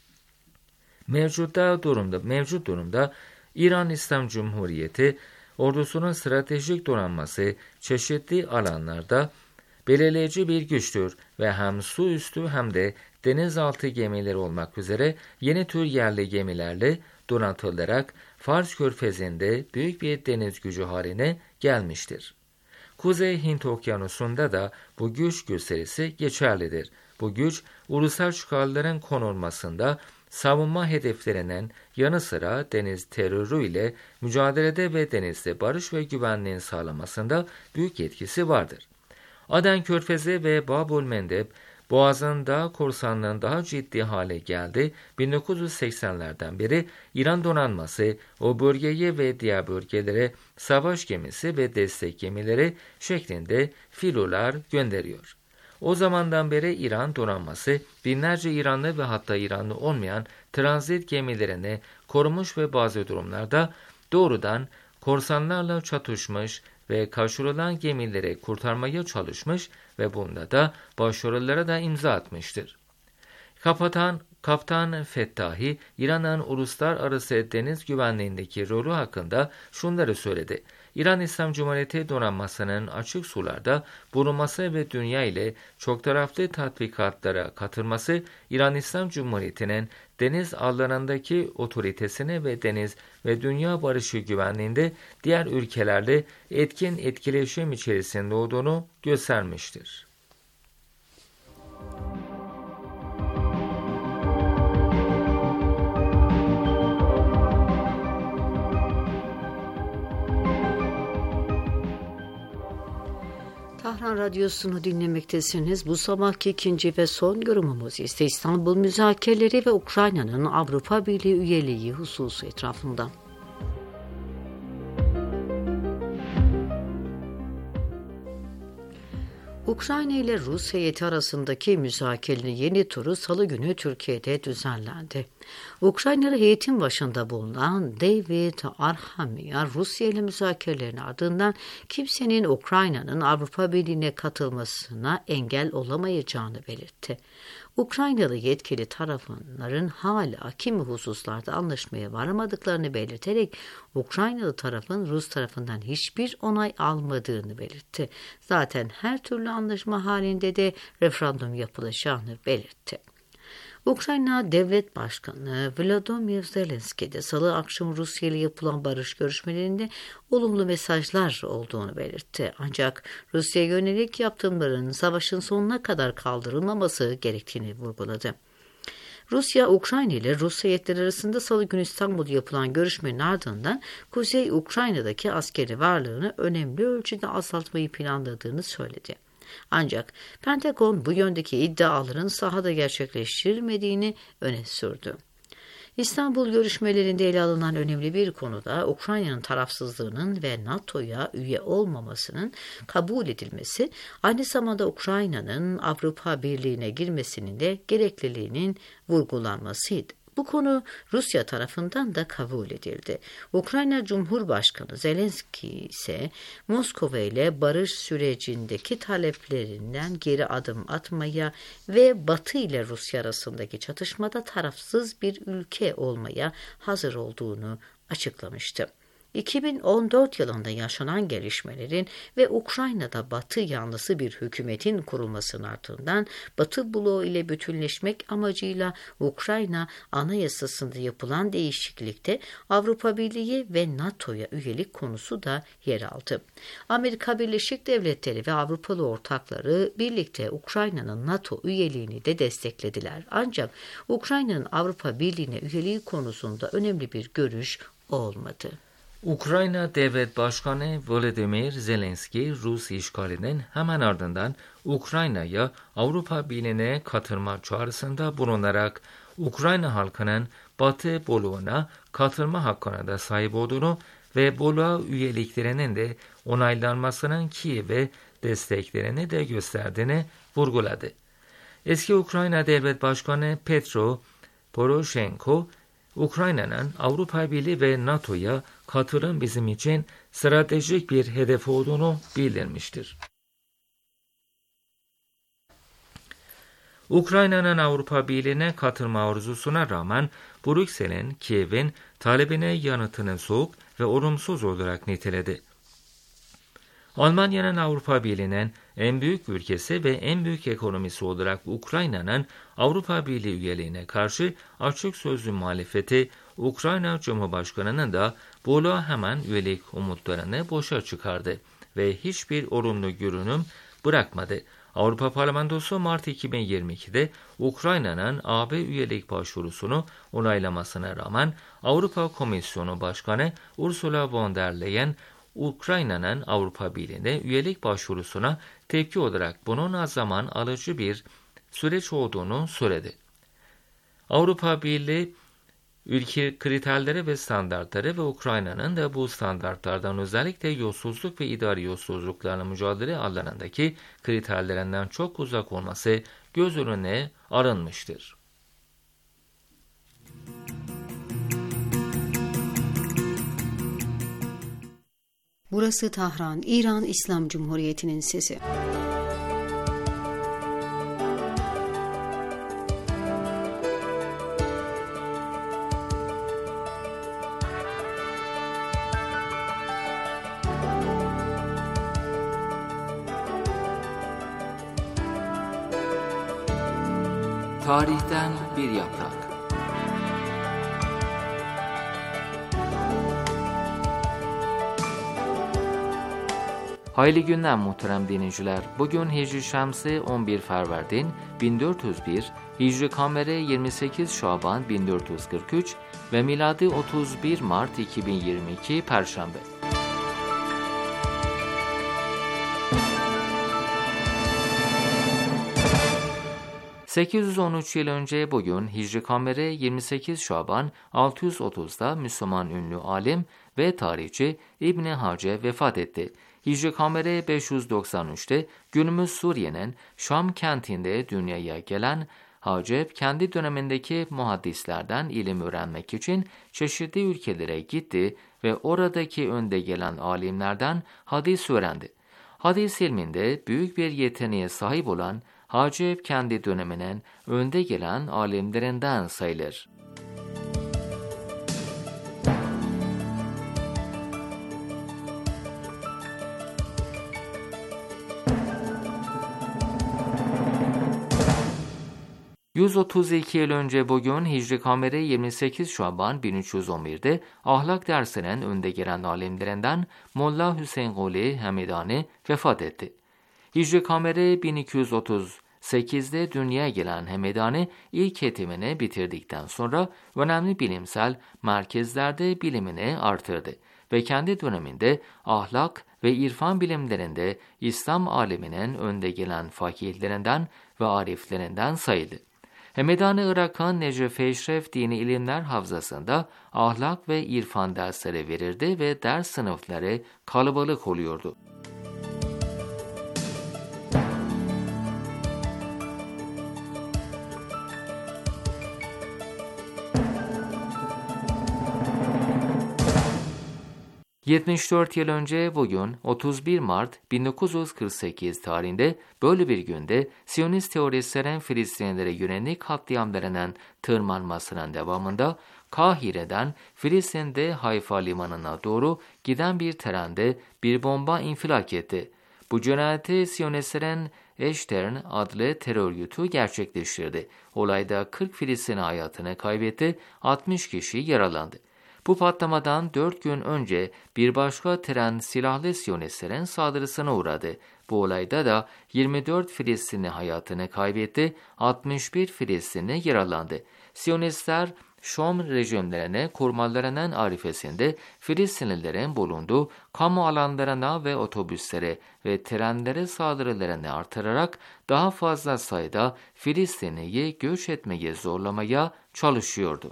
Mevcut durumda İran İslam Cumhuriyeti ordusunun stratejik donanması çeşitli alanlarda belirleyici bir güçtür ve hem su üstü hem de denizaltı gemileri olmak üzere yeni tür yerli gemilerle donatılarak Fars Körfezi'nde büyük bir deniz gücü haline gelmiştir. Kuzey Hint Okyanusu'nda da bu güç gösterisi geçerlidir. Bu güç, ulusal çıkarların konulmasında, savunma hedeflerinin yanı sıra deniz terörüyle mücadelede ve denizde barış ve güvenliğin sağlamasında büyük etkisi vardır. Aden Körfezi ve Babul Mendeb Boğazı'nda korsanlığın daha ciddi hale geldi. 1980'lerden beri İran donanması o bölgeye ve diğer bölgelere savaş gemisi ve destek gemileri şeklinde filolar gönderiyor. O zamandan beri İran donanması binlerce İranlı ve hatta İranlı olmayan transit gemilerini korumuş ve bazı durumlarda doğrudan korsanlarla çatışmış ve kaçırılan gemileri kurtarmaya çalışmış ve bunda da başarılara da imza atmıştır. Kaptan Fettahi, İran'ın uluslararası deniz güvenliğindeki rolü hakkında şunları söyledi. İran İslam Cumhuriyeti donanmasının açık sularda bulunması ve dünya ile çok taraflı tatbikatlara katılması, İran İslam Cumhuriyeti'nin deniz alanındaki otoritesini ve deniz ve dünya barışı güvenliğinde diğer ülkelerle etkin etkileşim içerisinde olduğunu göstermiştir. Tahran Radyosu'nu dinlemektesiniz. Bu sabahki ikinci ve son yorumumuz ise İstanbul müzakereleri ve Ukrayna'nın Avrupa Birliği üyeliği hususu etrafında. Ukrayna ile Rus heyeti arasındaki müzakerenin yeni turu Salı günü Türkiye'de düzenlendi. Ukraynalı heyetin başında bulunan David Arhamia, Rusya ile müzakerelerin ardından kimsenin Ukrayna'nın Avrupa Birliği'ne katılmasına engel olamayacağını belirtti. Ukraynalı yetkili tarafların hala kimi hususlarda anlaşmaya varamadıklarını belirterek Ukraynalı tarafın Rus tarafından hiçbir onay almadığını belirtti. Zaten her türlü anlaşma halinde de referandum yapılacağını belirtti. Ukrayna Devlet Başkanı Volodymyr Zelenski de Salı akşamı Rusya ile yapılan barış görüşmelerinde olumlu mesajlar olduğunu belirtti. Ancak Rusya'ya yönelik yaptırımların savaşın sonuna kadar kaldırılmaması gerektiğini vurguladı. Rusya, Ukrayna ile Rus heyetleri arasında Salı günü İstanbul'da yapılan görüşmenin ardından Kuzey Ukrayna'daki askeri varlığını önemli ölçüde azaltmayı planladığını söyledi. Ancak Pentagon bu yöndeki iddiaların sahada gerçekleştirilmediğini öne sürdü. İstanbul görüşmelerinde ele alınan önemli bir konuda Ukrayna'nın tarafsızlığının ve NATO'ya üye olmamasının kabul edilmesi, aynı zamanda Ukrayna'nın Avrupa Birliği'ne girmesinin de gerekliliğinin vurgulanmasıydı. Bu konu Rusya tarafından da kabul edildi. Ukrayna Cumhurbaşkanı Zelenski ise Moskova ile barış sürecindeki taleplerinden geri adım atmaya ve Batı ile Rusya arasındaki çatışmada tarafsız bir ülke olmaya hazır olduğunu açıklamıştı. 2014 yılında yaşanan gelişmelerin ve Ukrayna'da Batı yanlısı bir hükümetin kurulmasının ardından Batı bloğu ile bütünleşmek amacıyla Ukrayna Anayasası'nda yapılan değişiklikte Avrupa Birliği ve NATO'ya üyelik konusu da yer aldı. Amerika Birleşik Devletleri ve Avrupalı ortakları birlikte Ukrayna'nın NATO üyeliğini de desteklediler. Ancak Ukrayna'nın Avrupa Birliği'ne üyeliği konusunda önemli bir görüş olmadı. Ukrayna Devlet Başkanı Volodymyr Zelenski, Rus işgalinden hemen ardından Ukrayna'ya Avrupa Birliği'ne katılma çağrısında bulunarak Ukrayna halkının Batı bloğuna katılma hakkına da sahip olduğunu ve bloğa üyeliklerinin de onaylanmasının Kiev'e desteklerini de gösterdiğini vurguladı. Eski Ukrayna Devlet Başkanı Petro Poroshenko, Ukrayna'nın Avrupa Birliği ve NATO'ya katılım bizim için stratejik bir hedef olduğunu bildirmiştir. Ukrayna'nın Avrupa Birliği'ne katılma arzusuna rağmen Brüksel'in Kiev'in talebine yanıtını soğuk ve olumsuz olarak niteledi. Almanya'nın Avrupa Birliği'nin en büyük ülkesi ve en büyük ekonomisi olarak Ukrayna'nın Avrupa Birliği üyeliğine karşı açık sözlü muhalefeti, Ukrayna Cumhurbaşkanı'nın da bloğa hemen üyelik umutlarını boşa çıkardı ve hiçbir olumlu görünüm bırakmadı. Avrupa Parlamentosu Mart 2022'de Ukrayna'nın AB üyelik başvurusunu onaylamasına rağmen Avrupa Komisyonu Başkanı Ursula von der Leyen, Ukrayna'nın Avrupa Birliği'ne üyelik başvurusuna tepki olarak bunun az zaman alıcı bir süreç olduğunu söyledi. Avrupa Birliği ülke kriterleri ve standartları ve Ukrayna'nın da bu standartlardan özellikle yolsuzluk ve idari yolsuzluklarla mücadele alanındaki kriterlerinden çok uzak olması göz önüne alınmıştır. Burası Tahran, İran İslam Cumhuriyeti'nin sesi. Tarihten bir yaprak. Hayırlı günler muhterem dinleyiciler. Bugün Hicri Şemsi 11 Ferverdin 1401, Hicri Kameri 28 Şaban 1443 ve miladi 31 Mart 2022 Perşembe. ...813 yıl önce bugün Hicri Kameri 28 Şaban 630'da Müslüman ünlü alim ve tarihçi İbn Hace vefat etti. Hicri Kameri 593'te günümüz Suriye'nin Şam kentinde dünyaya gelen Hacep kendi dönemindeki muhaddislerden ilim öğrenmek için çeşitli ülkelere gitti ve oradaki önde gelen alimlerden hadis öğrendi. Hadis ilminde büyük bir yeteneğe sahip olan Hacep kendi döneminin önde gelen alimlerinden sayılır. ...132 yıl önce bugün Hicri Kameri 28 Şaban 1311'de ahlak dersinin önde gelen alimlerinden Molla Hüseyin Guli Hamidani vefat etti. Hicri Kameri 1238'de dünyaya gelen Hamidani ilk eğitimini bitirdikten sonra önemli bilimsel merkezlerde bilimini artırdı ve kendi döneminde ahlak ve irfan bilimlerinde İslam aleminin önde gelen fakihlerinden ve ariflerinden sayıldı. Hamidani Irak'ın Necef Eşref Dini İlimler Havzası'nda ahlak ve irfan dersleri verirdi ve ders sınıfları kalabalık oluyordu. ...74 yıl önce bugün 31 Mart 1948 tarihinde böyle bir günde Siyonist teoristlerin Filistinlilere yönelik katliamlarının tırmanmasının devamında Kahire'den Filistin'de Hayfa limanına doğru giden bir trende bir bomba infilak etti. Bu cinayeti Siyonistlerin Eştern adlı terör örgütü gerçekleştirdi. Olayda 40 Filistinli hayatını kaybetti, 60 kişi yaralandı. Bu patlamadan 4 gün önce bir başka tren silahlı Siyonistlerin saldırısına uğradı. Bu olayda da 24 Filistinli hayatını kaybetti, 61 Filistinli yaralandı. Siyonistler Şam rejimlerine kurmalarının arifesinde Filistinlilerin bulunduğu kamu alanlarına ve otobüslere ve trenlere saldırılarını artırarak daha fazla sayıda Filistinliyi göç etmeye zorlamaya çalışıyordu.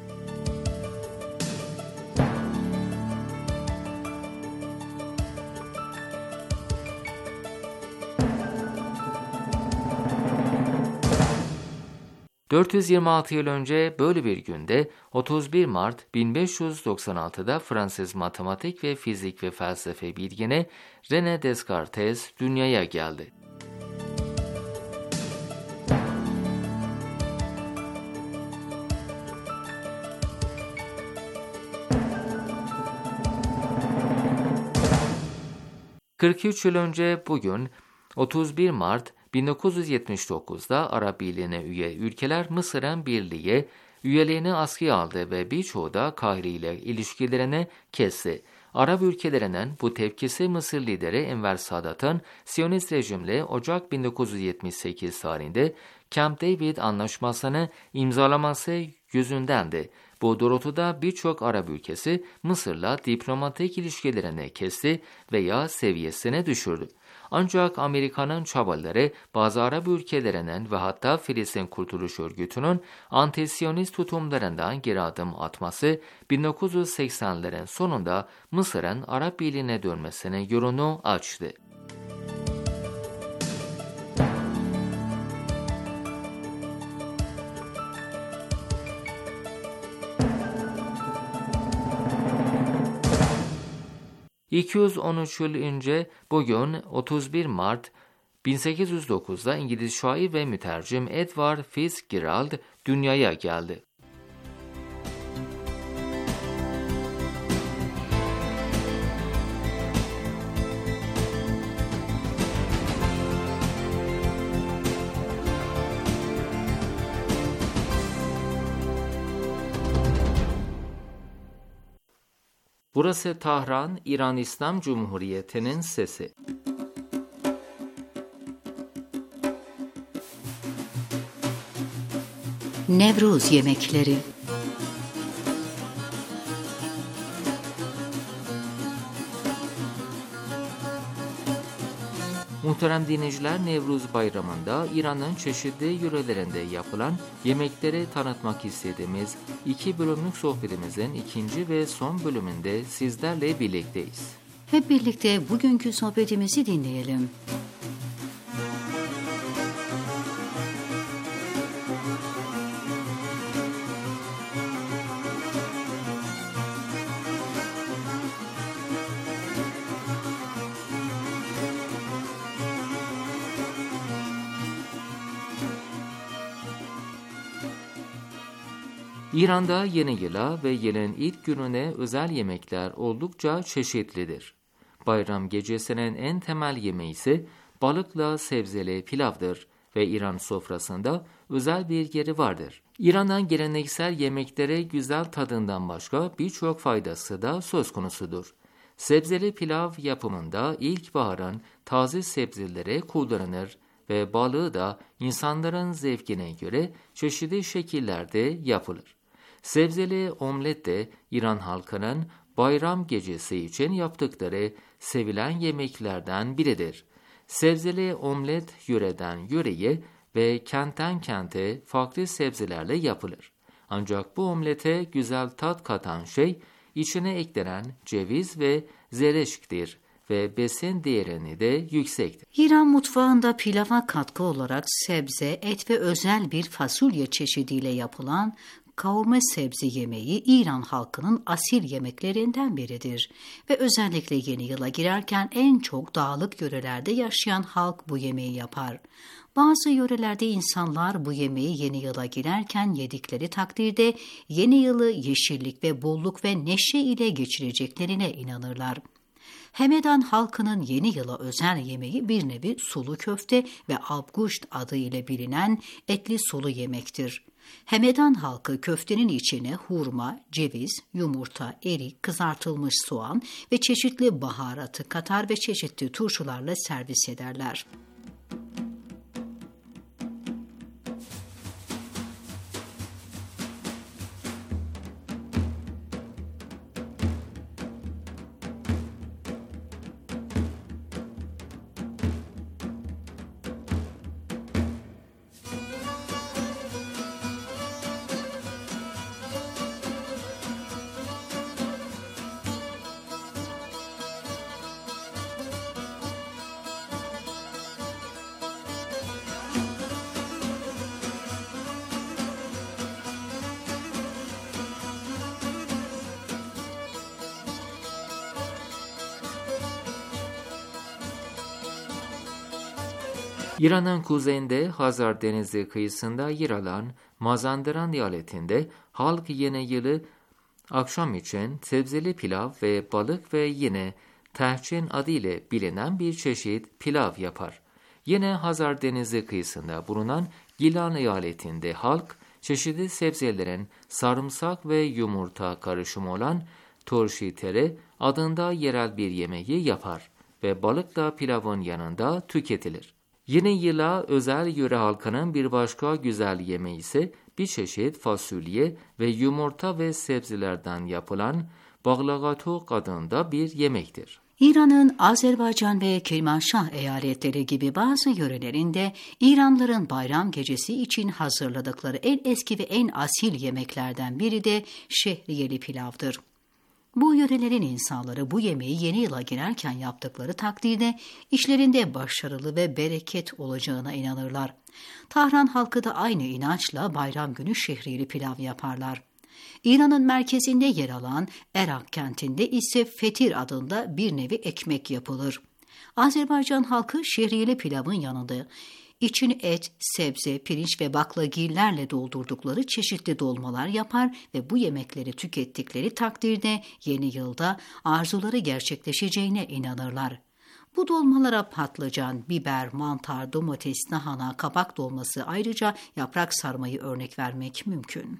...426 yıl önce böyle bir günde 31 Mart 1596'da Fransız matematik ve fizik ve felsefe bilgini René Descartes dünyaya geldi. ...43 yıl önce bugün 31 Mart 1979'da Arap Birliği'ne üye ülkeler Mısır'ın birliğe üyeliğini askıya aldı ve birçoğu da Kahire ile ilişkilerini kesti. Arap ülkelerinin bu tepkisi Mısır lideri Enver Sadat'ın Siyonist rejimle Ocak 1978 tarihinde Camp David anlaşmasını imzalaması yüzündendi. Bu doğrultuda birçok Arap ülkesi Mısır'la diplomatik ilişkilerini kesti veya seviyesine düşürdü. Ancak Amerika'nın çabaları bazı Arap ülkelerinin ve hatta Filistin Kurtuluş Örgütü'nün antisyonist tutumlarından geri adım atması 1980'lerin sonunda Mısır'ın Arap Birliği'ne dönmesine yolunu açtı. ...213 yıl önce bugün 31 Mart 1809'da İngiliz şair ve mütercim Edward Fitzgerald dünyaya geldi. Burası Tahran, İran İslam Cumhuriyeti'nin sesi. Nevruz yemekleri. Muhterem dinleyiciler, Nevruz Bayramı'nda İran'ın çeşitli yörelerinde yapılan yemekleri tanıtmak istediğimiz 2 bölümlük sohbetimizin ikinci ve son bölümünde sizlerle birlikteyiz. Hep birlikte bugünkü sohbetimizi dinleyelim. İran'da yeni yıla ve yılın ilk gününe özel yemekler oldukça çeşitlidir. Bayram gecesinin en temel yemeği ise balıkla sebzeli pilavdır ve İran sofrasında özel bir yeri vardır. İran'ın geleneksel yemeklere güzel tadından başka birçok faydası da söz konusudur. Sebzeli pilav yapımında ilkbaharın taze sebzeleri kullanılır ve balığı da insanların zevkine göre çeşitli şekillerde yapılır. Sebzeli omlet de İran halkının bayram gecesi için yaptıkları sevilen yemeklerden biridir. Sebzeli omlet yöreden yöreye ve kentten kente farklı sebzelerle yapılır. Ancak bu omlete güzel tat katan şey içine eklenen ceviz ve zereşktir ve besin değerini de yüksektir. İran mutfağında pilava katkı olarak sebze, et ve özel bir fasulye çeşidiyle yapılan kavurma sebze yemeği İran halkının asil yemeklerinden biridir ve özellikle yeni yıla girerken en çok dağlık yörelerde yaşayan halk bu yemeği yapar. Bazı yörelerde insanlar bu yemeği yeni yıla girerken yedikleri takdirde yeni yılı yeşillik ve bolluk ve neşe ile geçireceklerine inanırlar. Hemedan halkının yeni yıla özel yemeği bir nevi sulu köfte ve abguşt adı ile bilinen etli sulu yemektir. Hemedan halkı köftenin içine hurma, ceviz, yumurta, erik, kızartılmış soğan ve çeşitli baharatı katar ve çeşitli turşularla servis ederler. İran'ın kuzeyinde Hazar Denizi kıyısında yer alan Mazandaran eyaletinde halk yeni yılı akşam için sebzeli pilav ve balık ve yine tehcin adıyla bilinen bir çeşit pilav yapar. Yine Hazar Denizi kıyısında bulunan Gilan eyaletinde halk çeşitli sebzelerin sarımsak ve yumurta karışımı olan torşitere adında yerel bir yemeği yapar ve balıkla pilavın yanında tüketilir. Yeni yıla özel yöre halkının bir başka güzel yemeği ise bir çeşit fasulye ve yumurta ve sebzelerden yapılan bağlagatu adında bir yemektir. İran'ın Azerbaycan ve Kermanşah eyaletleri gibi bazı yörelerinde İranlıların bayram gecesi için hazırladıkları en eski ve en asil yemeklerden biri de şehriyeli pilavdır. Bu yörelerin insanları bu yemeği yeni yıla girerken yaptıkları takdirde işlerinde başarılı ve bereket olacağına inanırlar. Tahran halkı da aynı inançla bayram günü şehriyeli pilav yaparlar. İran'ın merkezinde yer alan Erak kentinde ise fetir adında bir nevi ekmek yapılır. Azerbaycan halkı şehriyeli pilavın yanında içini et, sebze, pirinç ve baklagillerle doldurdukları çeşitli dolmalar yapar ve bu yemekleri tükettikleri takdirde yeni yılda arzuları gerçekleşeceğine inanırlar. Bu dolmalara patlıcan, biber, mantar, domates, lahana, kabak dolması ayrıca yaprak sarmayı örnek vermek mümkün.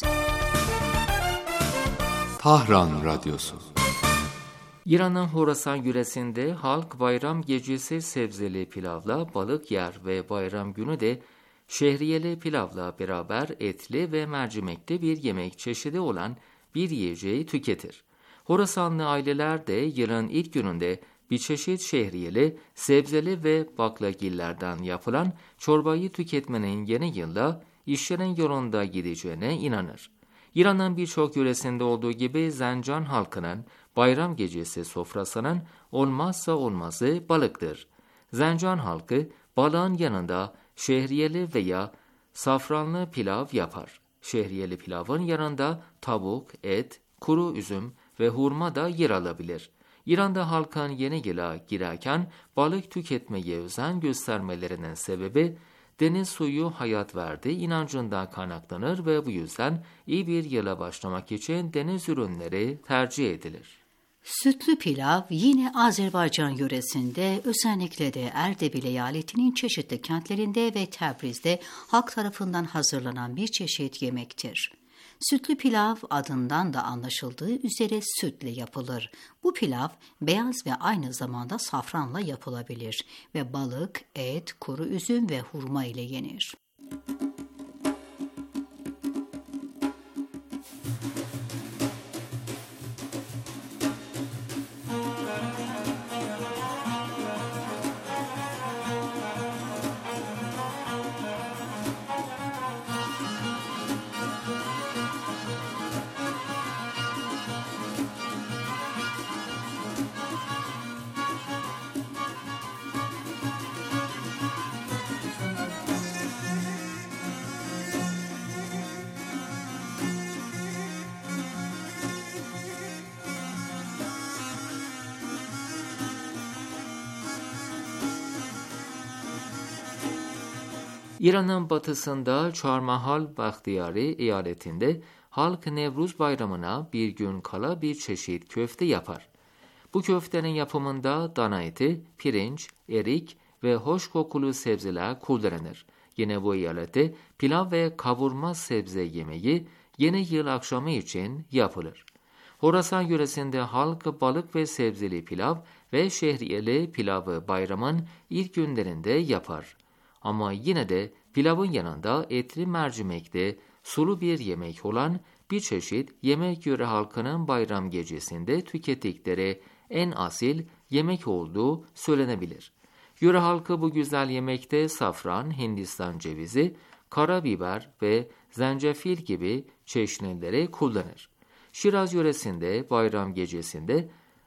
Tahran Radyosu. İran'ın Horasan yöresinde halk bayram gecesi sebzeli pilavla balık yer ve bayram günü de şehriyeli pilavla beraber etli ve mercimekli bir yemek çeşidi olan bir yiyeceği tüketir. Horasanlı aileler de yılın ilk gününde bir çeşit şehriyeli, sebzeli ve baklagillerden yapılan çorbayı tüketmenin yeni yılda işlerin yolunda gideceğine inanır. İran'ın birçok yöresinde olduğu gibi Zencan halkının bayram gecesi sofrasının olmazsa olmazı balıktır. Zencan halkı balığın yanında şehriyeli veya safranlı pilav yapar. Şehriyeli pilavın yanında tavuk, et, kuru üzüm ve hurma da yer alabilir. İran'da halkın yeni yıla girerken balık tüketmeye özen göstermelerinin sebebi deniz suyu hayat verdiği inancından kaynaklanır ve bu yüzden iyi bir yıla başlamak için deniz ürünleri tercih edilir. Sütlü pilav yine Azerbaycan yöresinde, özellikle de Erdebil eyaletinin çeşitli kentlerinde ve Tebriz'de halk tarafından hazırlanan bir çeşit yemektir. Sütlü pilav adından da anlaşıldığı üzere sütle yapılır. Bu pilav beyaz ve aynı zamanda safranla yapılabilir ve balık, et, kuru üzüm ve hurma ile yenir. İran'ın batısında Çarmahal Bahtiyari eyaletinde halk Nevruz bayramına bir gün kala bir çeşit köfte yapar. Bu köftenin yapımında dana eti, pirinç, erik ve hoş kokulu sebzeler kullanılır. Yine bu eyalette pilav ve kavurma sebze yemeği yeni yıl akşamı için yapılır. Horasan yöresinde halk balık ve sebzeli pilav ve şehriyeli pilavı bayramın ilk günlerinde yapar. Ama yine de pilavın yanında etli mercimekli, sulu bir yemek olan bir çeşit yemek yöre halkının bayram gecesinde tükettikleri en asil yemek olduğu söylenebilir. Yöre halkı bu güzel yemekte safran, Hindistan cevizi, karabiber ve zencefil gibi çeşnileri kullanır. Şiraz yöresinde bayram gecesinde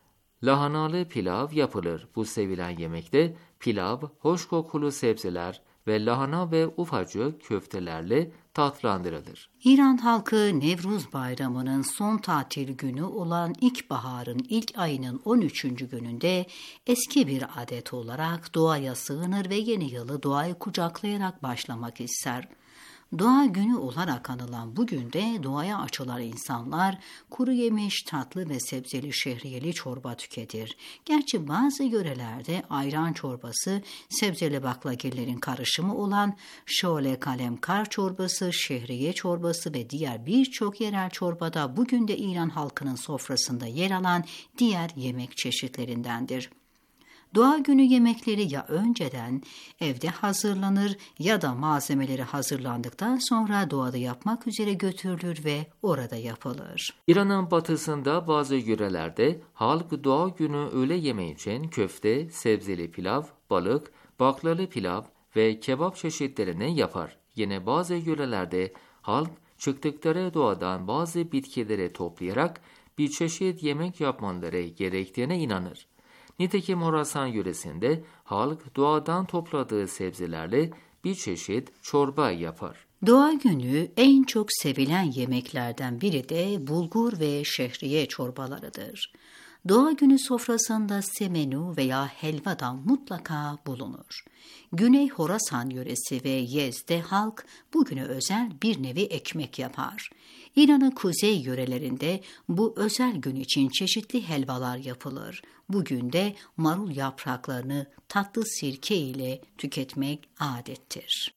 lahanalı pilav yapılır. Bu sevilen yemekte pilav, hoş kokulu sebzeler ve lahana ve ufacık köftelerle tatlandırılır. İran halkı Nevruz bayramının son tatil günü olan ilkbaharın ilk ayının 13. gününde eski bir adet olarak doğaya sığınır ve yeni yılı doğayı kucaklayarak başlamak ister. Doğa günü olarak anılan bu günde doğaya açılan insanlar kuru yemiş, tatlı ve sebzeli şehriyeli çorba tüketir. Gerçi bazı yörelerde ayran çorbası, sebzeli baklagillerin karışımı olan şöyle kalemkar çorbası, şehriye çorbası ve diğer birçok yerel çorbada bugün de İran halkının sofrasında yer alan diğer yemek çeşitlerindendir. Dua günü yemekleri ya önceden evde hazırlanır ya da malzemeleri hazırlandıktan sonra duada yapmak üzere götürülür ve orada yapılır. İran'ın batısında bazı yörelerde halk dua günü öğle yemeği için köfte, sebzeli pilav, balık, baklalı pilav ve kebap çeşitlerini yapar. Yine bazı yörelerde halk çıktıkları doğadan bazı bitkileri toplayarak bir çeşit yemek yapmaları gerektiğine inanır. Nitekim Horasan yöresinde halk doğadan topladığı sebzelerle bir çeşit çorba yapar. Dua günü en çok sevilen yemeklerden biri de bulgur ve şehriye çorbalarıdır. Dua günü sofrasında semenu veya helvadan mutlaka bulunur. Güney Horasan yöresi ve Yez'de halk bugüne özel bir nevi ekmek yapar. İran'ın kuzey yörelerinde bu özel gün için çeşitli helvalar yapılır. Bugün de marul yapraklarını tatlı sirke ile tüketmek adettir.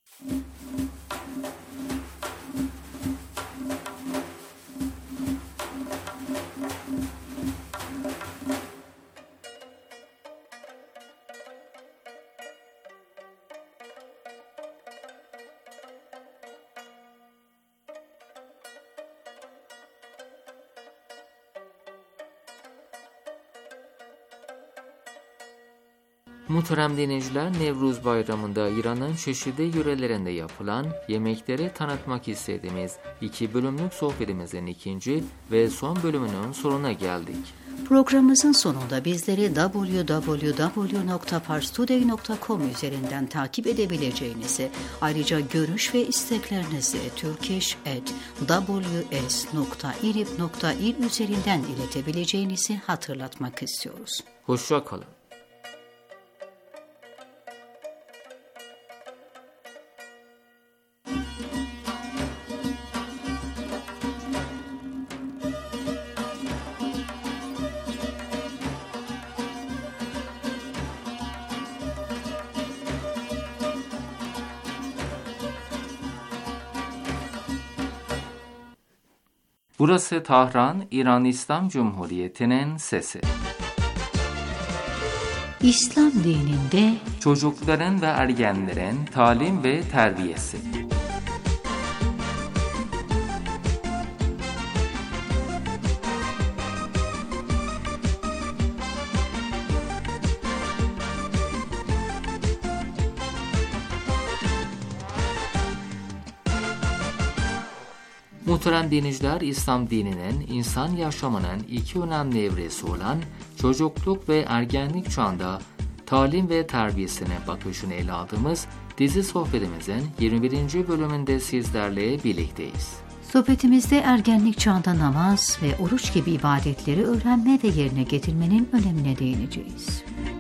Muhterem dinleyiciler, Nevruz Bayramı'nda İran'ın çeşitli yörelerinde yapılan yemekleri tanıtmak istediğimiz 2 bölümlük sohbetimizin ikinci ve son bölümünün sonuna geldik. Programımızın sonunda bizleri www.parstoday.com üzerinden takip edebileceğinizi, ayrıca görüş ve isteklerinizi turkish@ws.irib.ir üzerinden iletebileceğinizi hatırlatmak istiyoruz. Hoşça kalın. Burası Tahran, İran İslam Cumhuriyeti'nin sesi. İslam dininde çocukların ve ergenlerin talim ve terbiyesi. Muhterem dinleyiciler, İslam dininin insan yaşamının 2 önemli evresi olan çocukluk ve ergenlik çağında talim ve terbiyesine bakışını ele aldığımız dizi sohbetimizin 21. bölümünde sizlerle birlikteyiz. Sohbetimizde ergenlik çağında namaz ve oruç gibi ibadetleri öğrenme ve yerine getirmenin önemine değineceğiz.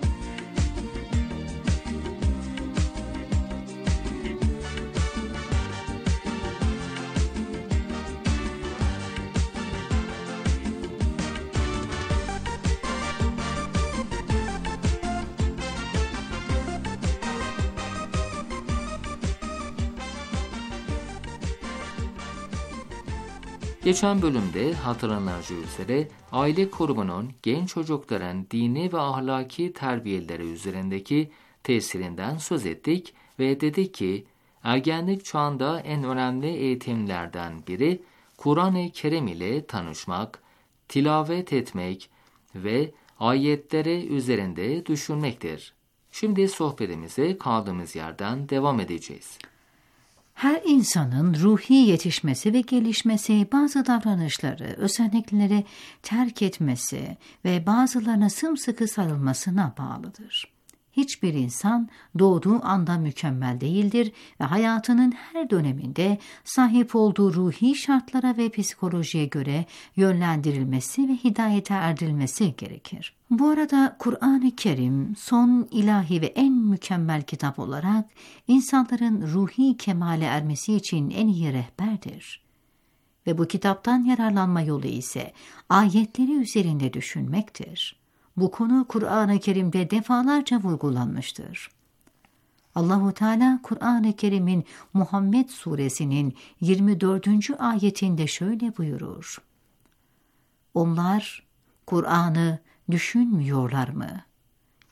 Geçen bölümde hatırlanacağı üzere aile kurumunun genç çocukların dini ve ahlaki terbiyeleri üzerindeki tesirinden söz ettik ve dedik ki ergenlik çağında en önemli eğitimlerden biri Kur'an-ı Kerim ile tanışmak, tilavet etmek ve ayetleri üzerinde düşünmektir. Şimdi sohbetimize kaldığımız yerden devam edeceğiz. Her insanın ruhi yetişmesi ve gelişmesi, bazı davranışları, özellikleri terk etmesi ve bazılarına sımsıkı sarılmasına bağlıdır. Hiçbir insan doğduğu anda mükemmel değildir ve hayatının her döneminde sahip olduğu ruhi şartlara ve psikolojiye göre yönlendirilmesi ve hidayete erdirilmesi gerekir. Bu arada Kur'an-ı Kerim son ilahi ve en mükemmel kitap olarak insanların ruhi kemale ermesi için en iyi rehberdir. Ve bu kitaptan yararlanma yolu ise ayetleri üzerinde düşünmektir. Bu konu Kur'an-ı Kerim'de defalarca vurgulanmıştır. Allahu Teala Kur'an-ı Kerim'in Muhammed suresinin 24. ayetinde şöyle buyurur: Onlar Kur'an'ı düşünmüyorlar mı?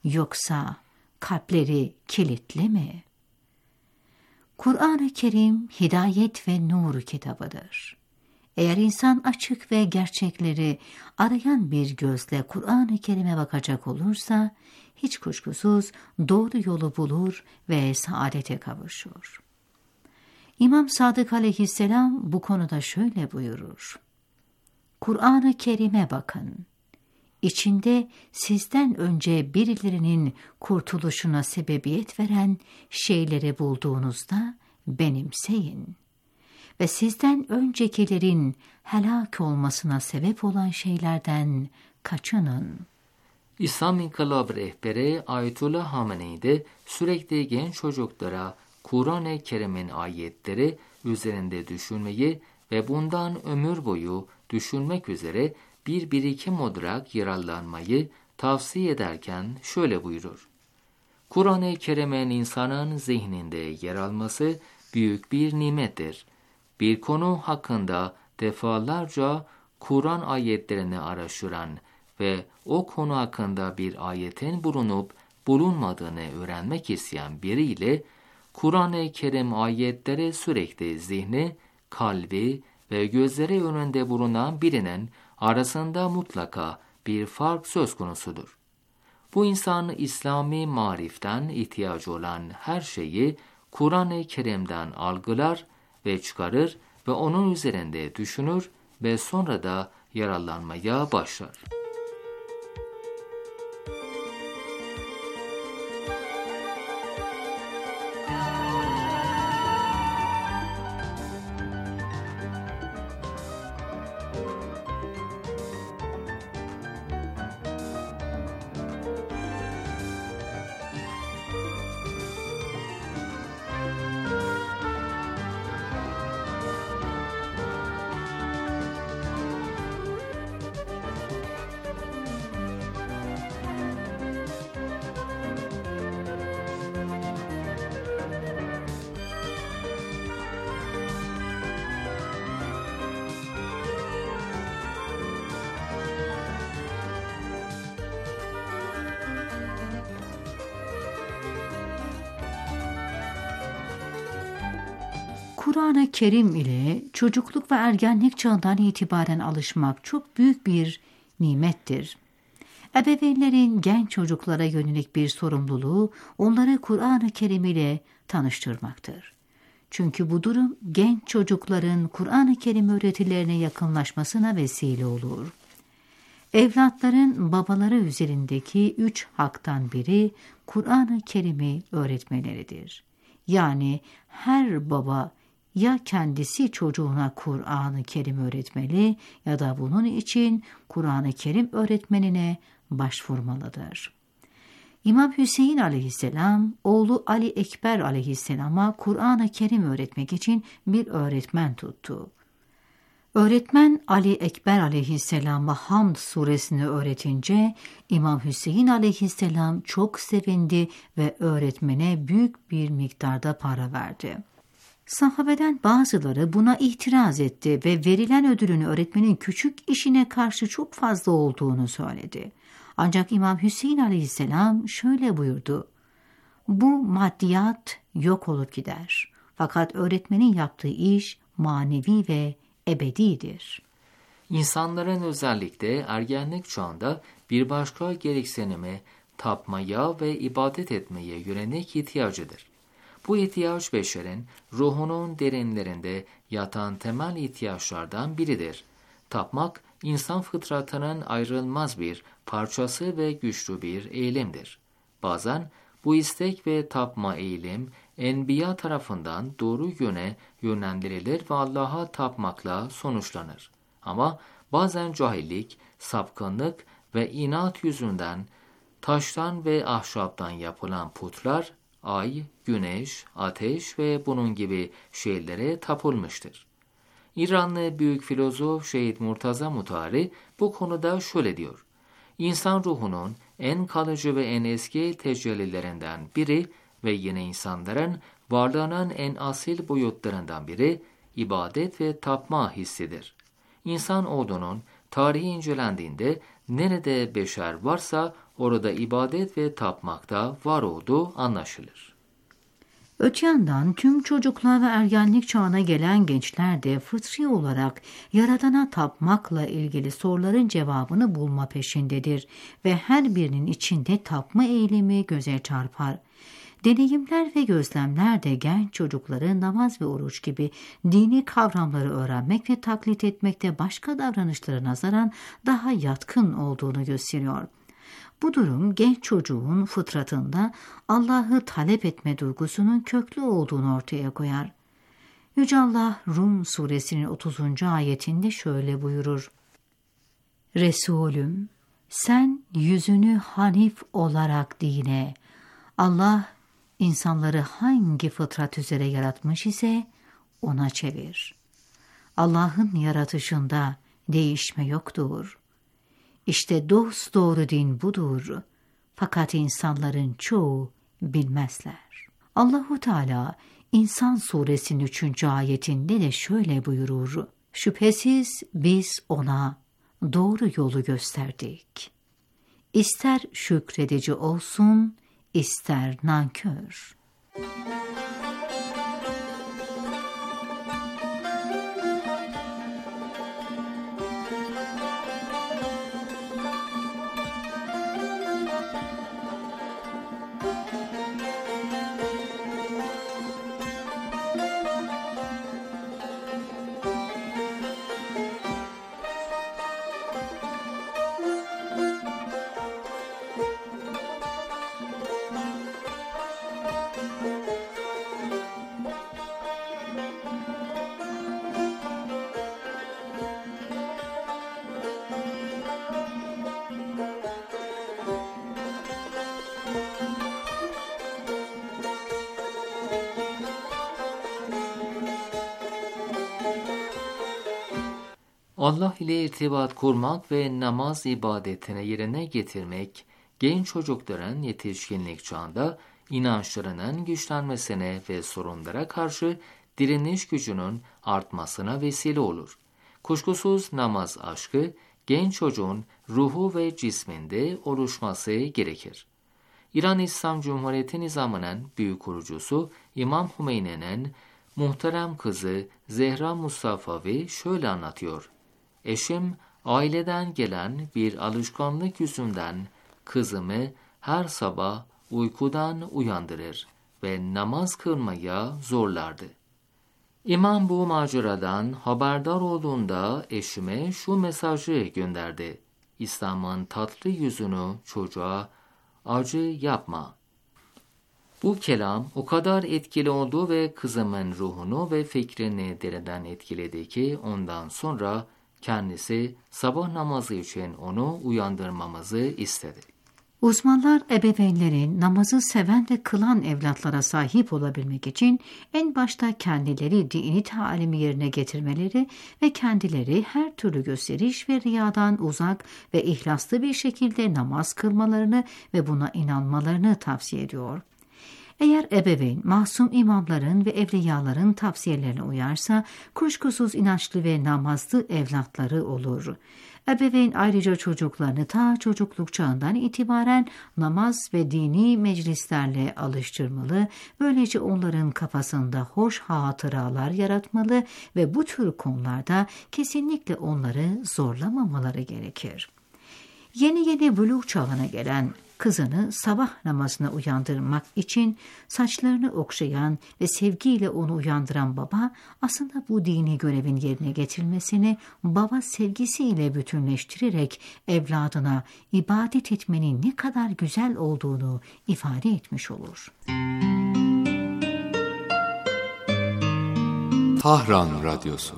yoksa kalpleri kilitli mi? Kur'an-ı Kerim hidayet ve nur kitabıdır. Eğer insan açık ve gerçekleri arayan bir gözle Kur'an-ı Kerim'e bakacak olursa, hiç kuşkusuz doğru yolu bulur ve saadete kavuşur. İmam Sadık aleyhisselam bu konuda şöyle buyurur: Kur'an-ı Kerim'e bakın. İçinde sizden önce birilerinin kurtuluşuna sebebiyet veren şeyleri bulduğunuzda benimseyin ve sizden öncekilerin helak olmasına sebep olan şeylerden kaçının. İslam İnkılabı rehberi Ayetullah Hamenei de sürekli genç çocuklara Kur'an-ı Kerim'in ayetleri üzerinde düşünmeyi ve bundan ömür boyu düşünmek üzere bir birikim olarak yararlanmayı tavsiye ederken şöyle buyurur: Kur'an-ı Kerim'in insanın zihninde yer alması büyük bir nimettir. Bir konu hakkında defalarca Kur'an ayetlerini araştıran ve o konu hakkında bir ayetin bulunup bulunmadığını öğrenmek isteyen biriyle Kur'an-ı Kerim ayetleri sürekli zihni, kalbi ve gözleri önünde bulunan birinin arasında mutlaka bir fark söz konusudur. Bu insan İslami mariften ihtiyacı olan her şeyi Kur'an-ı Kerim'den algılar ve çıkarır ve onun üzerinde düşünür ve sonra da yararlanmaya başlar. Kur'an-ı Kerim ile çocukluk ve ergenlik çağından itibaren alışmak çok büyük bir nimettir. Ebeveynlerin genç çocuklara yönelik bir sorumluluğu onları Kur'an-ı Kerim ile tanıştırmaktır. Çünkü bu durum genç çocukların Kur'an-ı Kerim öğretilerine yakınlaşmasına vesile olur. Evlatların babaları üzerindeki 3 haktan biri Kur'an-ı Kerim'i öğretmeleridir. Yani her baba ya kendisi çocuğuna Kur'an-ı Kerim öğretmeli ya da bunun için Kur'an-ı Kerim öğretmenine başvurmalıdır. İmam Hüseyin aleyhisselam, oğlu Ali Ekber aleyhisselama Kur'an-ı Kerim öğretmek için bir öğretmen tuttu. Öğretmen Ali Ekber aleyhisselama Hamd suresini öğretince İmam Hüseyin aleyhisselam çok sevindi ve öğretmene büyük bir miktarda para verdi. Sahabeden bazıları buna itiraz etti ve verilen ödülün öğretmenin küçük işine karşı çok fazla olduğunu söyledi. Ancak İmam Hüseyin aleyhisselam şöyle buyurdu: bu maddiyat yok olup gider. Fakat öğretmenin yaptığı iş manevi ve ebedidir. İnsanların özellikle ergenlik çağında bir başka gereksinimi tapmaya ve ibadet etmeye yönelik ihtiyacıdır. Bu ihtiyaç beşerin ruhunun derinlerinde yatan temel ihtiyaçlardan biridir. Tapmak, insan fıtratının ayrılmaz bir parçası ve güçlü bir eylemdir. Bazen bu istek ve tapma eğilim, enbiya tarafından doğru yöne yönlendirilir ve Allah'a tapmakla sonuçlanır. Ama bazen cahillik, sapkınlık ve inat yüzünden taştan ve ahşaptan yapılan putlar, ay, güneş, ateş ve bunun gibi şeylere tapılmıştır. İranlı büyük filozof Şehit Murtaza Mutahari bu konuda şöyle diyor: İnsan ruhunun en kalıcı ve en eski tecellilerinden biri ve yine insanların varlığının en asil boyutlarından biri ibadet ve tapma hissidir. İnsan olduğunun tarihi incelendiğinde nerede beşer varsa orada ibadet ve tapmakta var olduğu anlaşılır. Öte yandan tüm çocuklar ve ergenlik çağına gelen gençler de fıtri olarak Yaradan'a tapmakla ilgili soruların cevabını bulma peşindedir ve her birinin içinde tapma eğilimi göze çarpar. Deneyimler ve gözlemler de genç çocukları namaz ve oruç gibi dini kavramları öğrenmek ve taklit etmekte başka davranışlara nazaran daha yatkın olduğunu gösteriyor. Bu durum genç çocuğun fıtratında Allah'ı talep etme duygusunun köklü olduğunu ortaya koyar. Yüce Allah Rum suresinin 30. ayetinde şöyle buyurur: Resulüm, sen yüzünü hanif olarak dine, Allah insanları hangi fıtrat üzere yaratmış ise ona çevir. Allah'ın yaratışında değişme yoktur. İşte dosdoğru din budur. Fakat insanların çoğu bilmezler. Allahu Teala İnsan suresinin 3. ayetinde de şöyle buyurur: Şüphesiz biz ona doğru yolu gösterdik. İster şükredici olsun, ister nankör. Allah ile irtibat kurmak ve namaz ibadetini yerine getirmek, genç çocukların yetişkinlik çağında inançlarının güçlenmesine ve sorunlara karşı direniş gücünün artmasına vesile olur. Kuşkusuz namaz aşkı, genç çocuğun ruhu ve cisminde oluşması gerekir. İran İslam Cumhuriyeti nizamının büyük kurucusu İmam Hümeyni'nin muhterem kızı Zehra Mustafavi şöyle anlatıyor: Eşim aileden gelen bir alışkanlık yüzünden kızımı her sabah uykudan uyandırır ve namaz kılmaya zorlardı. İmam bu maceradan haberdar olduğunda eşime şu mesajı gönderdi: İslam'ın tatlı yüzünü çocuğa acı yapma. Bu kelam o kadar etkili oldu ve kızımın ruhunu ve fikrini deriden etkiledi ki ondan sonra kendisi sabah namazı için onu uyandırmamızı istedi. Uzmanlar ebeveynlerin namazı seven ve kılan evlatlara sahip olabilmek için en başta kendileri dini talimi yerine getirmeleri ve kendileri her türlü gösteriş ve riyadan uzak ve ihlaslı bir şekilde namaz kılmalarını ve buna inanmalarını tavsiye ediyor. Eğer ebeveyn masum imamların ve evliyaların tavsiyelerine uyarsa kuşkusuz inançlı ve namazlı evlatları olur. Ebeveyn ayrıca çocuklarını ta çocukluk çağından itibaren namaz ve dini meclislerle alıştırmalı, böylece onların kafasında hoş hatıralar yaratmalı ve bu tür konularda kesinlikle onları zorlamamaları gerekir. Yeni buluğ çağına gelen kızını sabah namazına uyandırmak için saçlarını okşayan ve sevgiyle onu uyandıran baba aslında bu dini görevin yerine getirilmesini baba sevgisiyle bütünleştirerek evladına ibadet etmenin ne kadar güzel olduğunu ifade etmiş olur. Tahran Radyosu.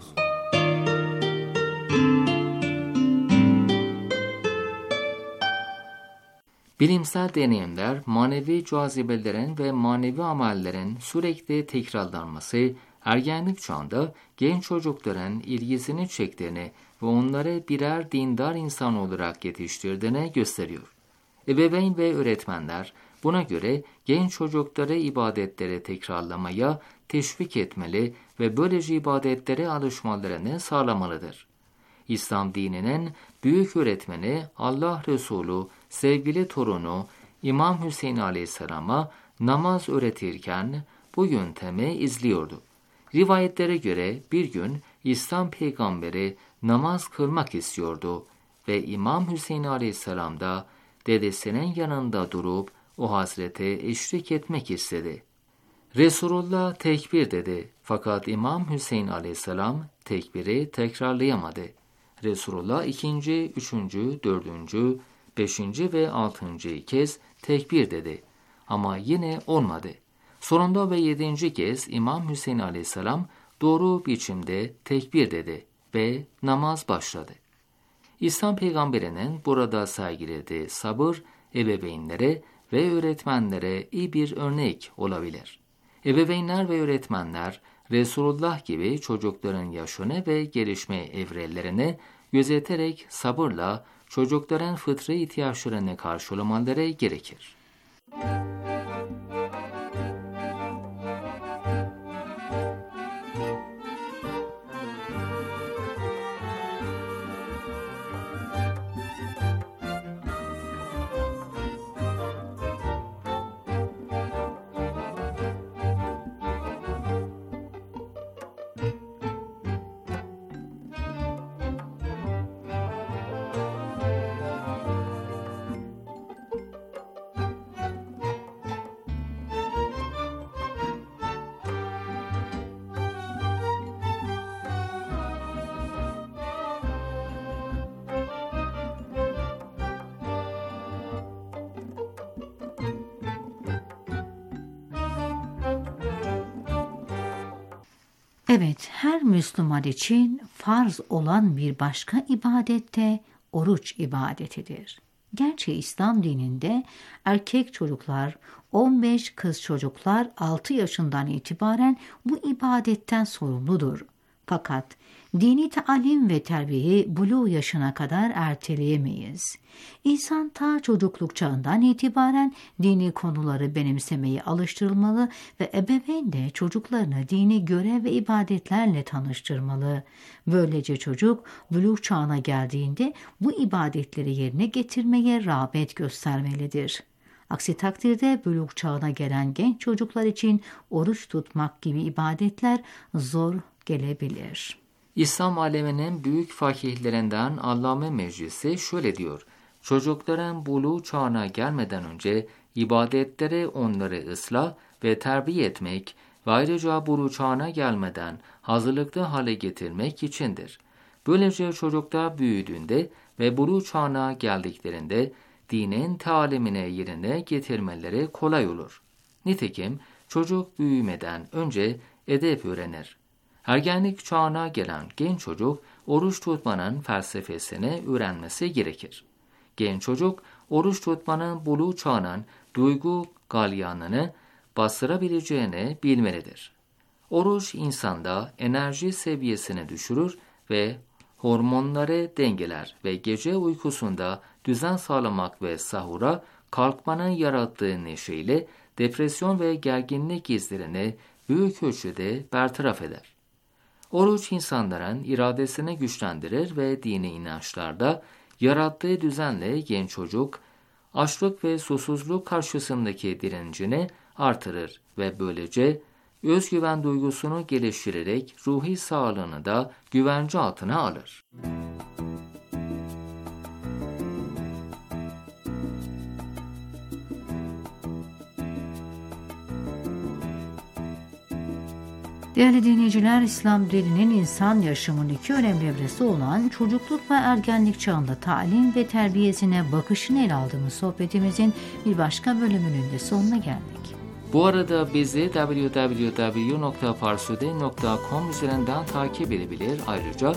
Bilimsel deneyimler, manevi cazibelerin ve manevi amellerin sürekli tekrarlanması, ergenlik çağında genç çocukların ilgisini çektiğini ve onları birer dindar insan olarak yetiştirdiğini gösteriyor. Ebeveyn ve öğretmenler buna göre genç çocukları ibadetleri tekrarlamaya teşvik etmeli ve böylece ibadetlere alışmalarını sağlamalıdır. İslam dininin büyük öğretmeni Allah Resulü sevgili torunu İmam Hüseyin Aleyhisselam'a namaz öğretirken bu yöntemi izliyordu. Rivayetlere göre bir gün İslam peygamberi namaz kılmak istiyordu ve İmam Hüseyin Aleyhisselam da dedesinin yanında durup o hazrete eşlik etmek istedi. Resulullah tekbir dedi fakat İmam Hüseyin Aleyhisselam tekbiri tekrarlayamadı. Resulullah 2., 3., 4., 5. ve 6. kez tekbir dedi ama yine olmadı. Sonunda ve 7. kez İmam Hüseyin Aleyhisselam doğru biçimde tekbir dedi ve namaz başladı. İslam peygamberinin burada sergilediği sabır ebeveynlere ve öğretmenlere iyi bir örnek olabilir. Ebeveynler ve öğretmenler Resulullah gibi çocukların yaşını ve gelişme evrelerini gözeterek sabırla çocukların fıtri ihtiyaçlarını karşılamaları gerekir. Evet, her Müslüman için farz olan bir başka ibadet de oruç ibadetidir. Gerçi İslam dininde erkek çocuklar, 15 kız çocuklar 6 yaşından itibaren bu ibadetten sorumludur. Fakat dini talim ve terbiyeyi buluğ yaşına kadar erteleyemeyiz. İnsan ta çocukluk çağından itibaren dini konuları benimsemeye alıştırılmalı ve ebeveyn de çocuklarını dini görev ve ibadetlerle tanıştırmalı. Böylece çocuk buluğ çağına geldiğinde bu ibadetleri yerine getirmeye rağbet göstermelidir. Aksi takdirde buluğ çağına gelen genç çocuklar için oruç tutmak gibi ibadetler zor gelebilir. İslam aleminin büyük fakihlerinden Allame Meclisi şöyle diyor: çocukların buluğ çağına gelmeden önce ibadetleri onları ıslah ve terbiye etmek ve ayrıca buluğ çağına gelmeden hazırlıklı hale getirmek içindir. Böylece çocuklar büyüdüğünde ve buluğ çağına geldiklerinde dinin talimine yerine getirmeleri kolay olur. Nitekim çocuk büyümeden önce edep öğrenir. Ergenlik çağına gelen genç çocuk oruç tutmanın felsefesini öğrenmesi gerekir. Genç çocuk oruç tutmanın buluğ çağının duygu galyanını bastırabileceğini bilmelidir. Oruç insanda enerji seviyesini düşürür ve hormonları dengeler ve gece uykusunda düzen sağlamak ve sahura kalkmanın yarattığı neşeyle depresyon ve gerginlik izlerini büyük ölçüde bertaraf eder. Oruç insanların iradesini güçlendirir ve dini inançlarda yarattığı düzenle genç çocuk açlık ve susuzluk karşısındaki direncini artırır ve böylece özgüven duygusunu geliştirerek ruhi sağlığını da güvence altına alır. Değerli dinleyiciler, İslam dininin insan yaşamının iki önemli evresi olan çocukluk ve ergenlik çağında talim ve terbiyesine bakışını ele aldığımız sohbetimizin bir başka bölümünün de sonuna geldik. Bu arada bizi www.parsude.com üzerinden takip edebilir. Ayrıca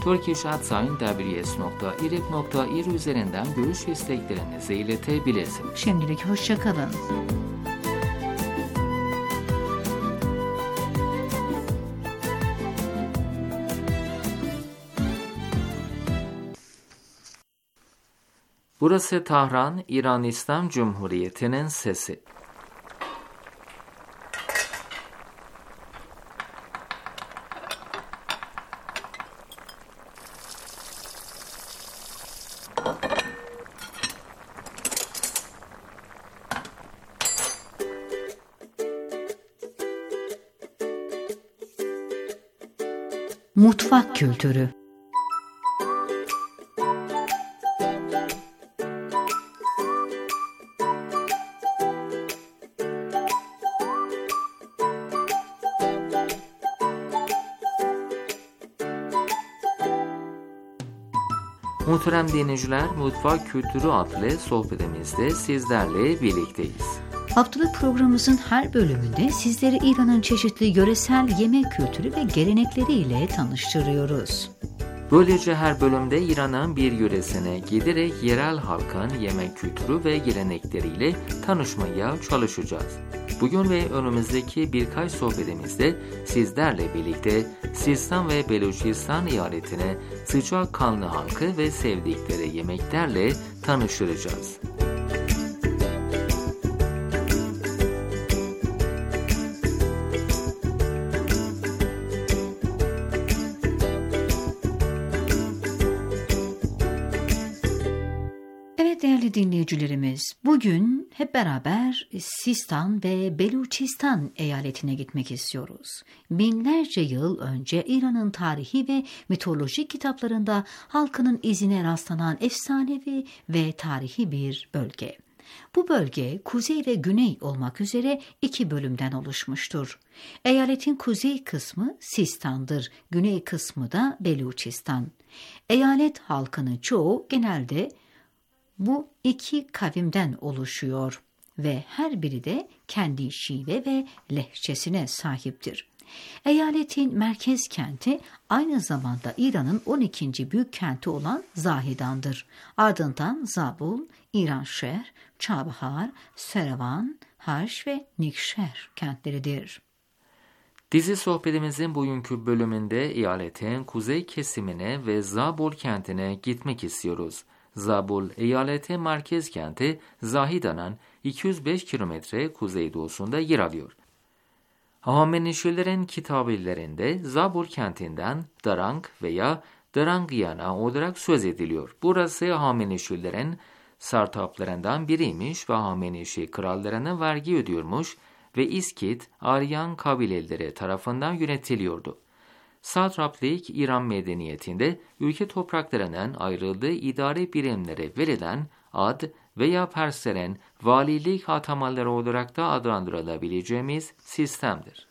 turkish@ws.irib.ir üzerinden görüş ve isteklerinizi iletebilirsiniz. Şimdilik hoşça kalın. Burası Tahran, İran İslam Cumhuriyeti'nin sesi. Mutfak kültürü. Muhterem dinleyiciler, Mutfak Kültürü adlı sohbetimizde sizlerle birlikteyiz. Haftalık programımızın her bölümünde sizleri İran'ın çeşitli yöresel yemek kültürü ve gelenekleriyle tanıştırıyoruz. Böylece her bölümde İran'ın bir yöresine giderek yerel halkın yemek kültürü ve gelenekleriyle tanışmaya çalışacağız. Bugün ve önümüzdeki birkaç sohbetimizde sizlerle birlikte Sistan ve Beluçistan eyaletine sıcakkanlı halkı ve sevdikleri yemeklerle tanıştıracağız. Değerli dinleyicilerimiz, bugün hep beraber Sistan ve Beluçistan eyaletine gitmek istiyoruz. Binlerce yıl önce İran'ın tarihi ve mitolojik kitaplarında halkının izine rastlanan efsanevi ve tarihi bir bölge. Bu bölge kuzey ve güney olmak üzere 2 bölümden oluşmuştur. Eyaletin kuzey kısmı Sistan'dır, güney kısmı da Beluçistan. Eyalet halkının çoğu genelde bu 2 kavimden oluşuyor ve her biri de kendi şive ve lehçesine sahiptir. Eyaletin merkez kenti aynı zamanda İran'ın 12. büyük kenti olan Zahidan'dır. Ardından Zabul, İranşehir, Çabahar, Serevan, Harş ve Nikşehir kentleridir. Dizi sohbetimizin bugünkü bölümünde eyaletin kuzey kesimine ve Zabul kentine gitmek istiyoruz. Zabul, eyaletin merkez kenti Zahidan'ın 205 kilometre kuzeydoğusunda yer alıyor. Hamenişilerin kitabillerinde Zabul kentinden Darang veya Darangiyana olarak söz ediliyor. Burası Hamenişilerin sartaplarından biriymiş ve Hamenişi krallarına vergi ödüyormuş ve İskit, Aryan kabileleri tarafından yönetiliyordu. Satraplık İran medeniyetinde ülke topraklarının ayrıldığı idare birimlere verilen ad veya Perslerin valilik atamaları olarak da adlandırılabileceğimiz sistemdir.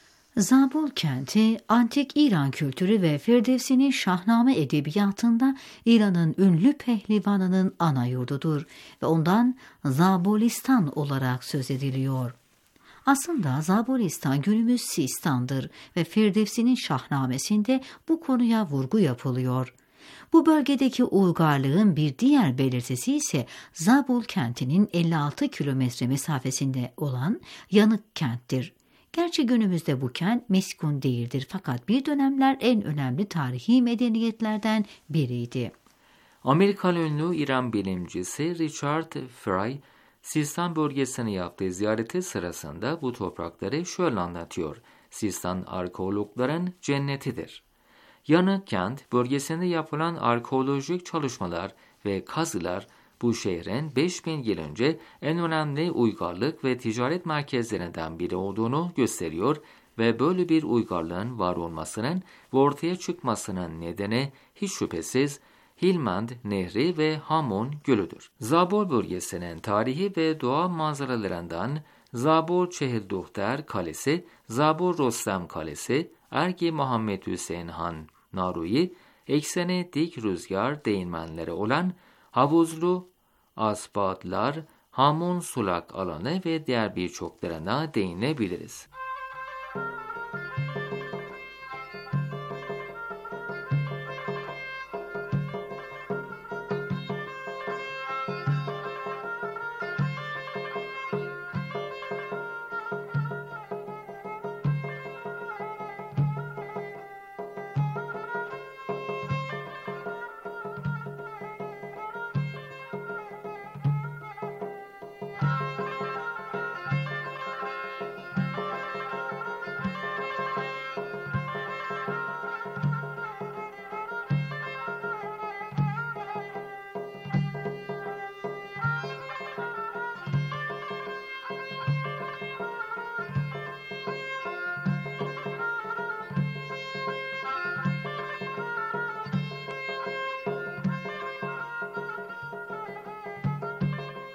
Zabul kenti, antik İran kültürü ve Firdevsi'nin Şahname edebiyatında İran'ın ünlü pehlivanının ana yurdudur ve ondan Zabulistan olarak söz ediliyor. Aslında Zabulistan günümüz Sistan'dır ve Firdevsi'nin Şahnamesinde bu konuya vurgu yapılıyor. Bu bölgedeki uygarlığın bir diğer belirtisi ise Zabul kentinin 56 kilometre mesafesinde olan Yanık kenttir. Gerçi günümüzde bu kent meskun değildir fakat bir dönemler en önemli tarihi medeniyetlerden biriydi. Amerikalı ünlü İran bilimcisi Richard Frey, Sistan bölgesine yaptığı ziyareti sırasında bu toprakları şöyle anlatıyor. Sistan arkeologların cennetidir. Yanık kent bölgesinde yapılan arkeolojik çalışmalar ve kazılar bu şehrin 5000 yıl önce en önemli uygarlık ve ticaret merkezlerinden biri olduğunu gösteriyor ve böyle bir uygarlığın var olmasının ve ortaya çıkmasının nedeni hiç şüphesiz Hilmand Nehri ve Hamun Gölü'dür. Zabul bölgesinin tarihi ve doğa manzaralarından Zabul Çehilduhter Kalesi, Zabul Rostam Kalesi, Ergi Muhammed Hüseyin Han Narui, ekseni dik rüzgar değirmenleri olan havuzlu asbatlar, Hamun sulak alanı ve diğer birçoklarına değinebiliriz.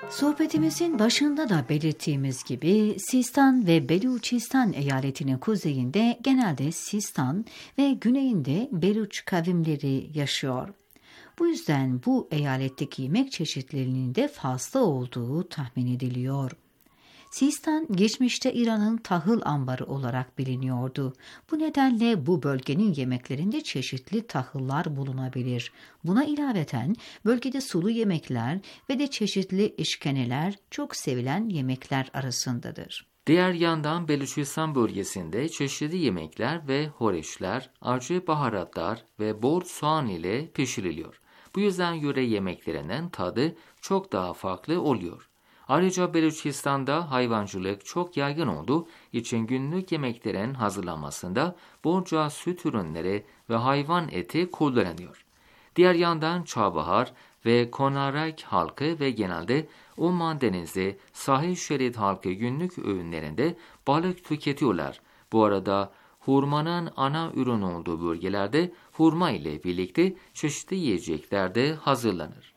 Sohbetimizin başında da belirttiğimiz gibi Sistan ve Beluçistan eyaletinin kuzeyinde genelde Sistan ve güneyinde Beluç kavimleri yaşıyor. Bu yüzden bu eyaletteki yemek çeşitlerinin de fazla olduğu tahmin ediliyor. Sistan geçmişte İran'ın tahıl ambarı olarak biliniyordu. Bu nedenle bu bölgenin yemeklerinde çeşitli tahıllar bulunabilir. Buna ilaveten bölgede sulu yemekler ve de çeşitli işkeneler çok sevilen yemekler arasındadır. Diğer yandan Beluçistan bölgesinde çeşitli yemekler ve horeçler, acı baharatlar ve bol soğan ile pişiriliyor. Bu yüzden yöre yemeklerinin tadı çok daha farklı oluyor. Ayrıca Beluçistan'da hayvancılık çok yaygın olduğu için günlük yemeklerin hazırlanmasında bolca süt ürünleri ve hayvan eti kullanılıyor. Diğer yandan Çabahar ve Konarak halkı ve genelde Umman Denizi, sahil şerit halkı günlük öğünlerinde balık tüketiyorlar. Bu arada hurmanın ana ürün olduğu bölgelerde hurma ile birlikte çeşitli yiyecekler de hazırlanır.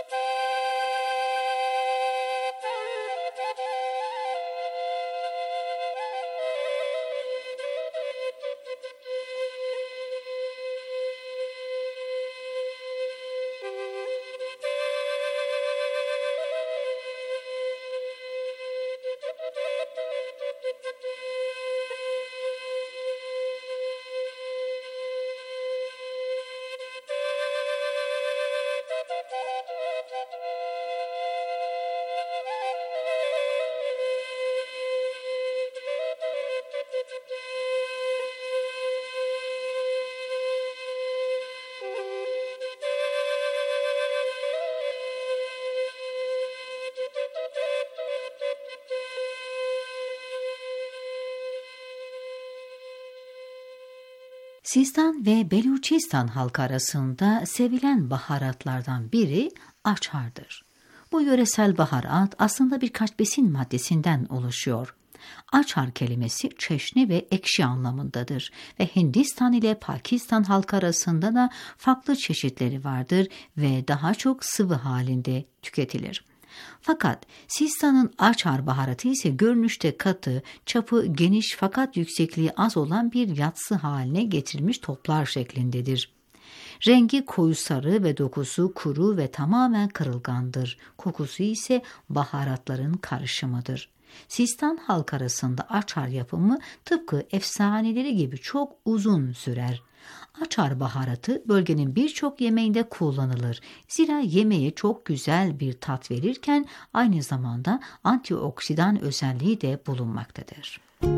Sistan ve Beluçistan halkı arasında sevilen baharatlardan biri açardır. Bu yöresel baharat aslında birkaç besin maddesinden oluşuyor. Açar kelimesi çeşni ve ekşi anlamındadır ve Hindistan ile Pakistan halkı arasında da farklı çeşitleri vardır ve daha çok sıvı halinde tüketilir. Fakat Sistan'ın açar baharatı ise görünüşte katı, çapı geniş fakat yüksekliği az olan bir yatsı haline getirilmiş toplar şeklindedir. Rengi koyu sarı ve dokusu kuru ve tamamen kırılgandır. Kokusu ise baharatların karışımıdır. Sistan halkı arasında açar yapımı tıpkı efsaneleri gibi çok uzun sürer. Açar baharatı bölgenin birçok yemeğinde kullanılır. Zira yemeğe çok güzel bir tat verirken aynı zamanda antioksidan özelliği de bulunmaktadır.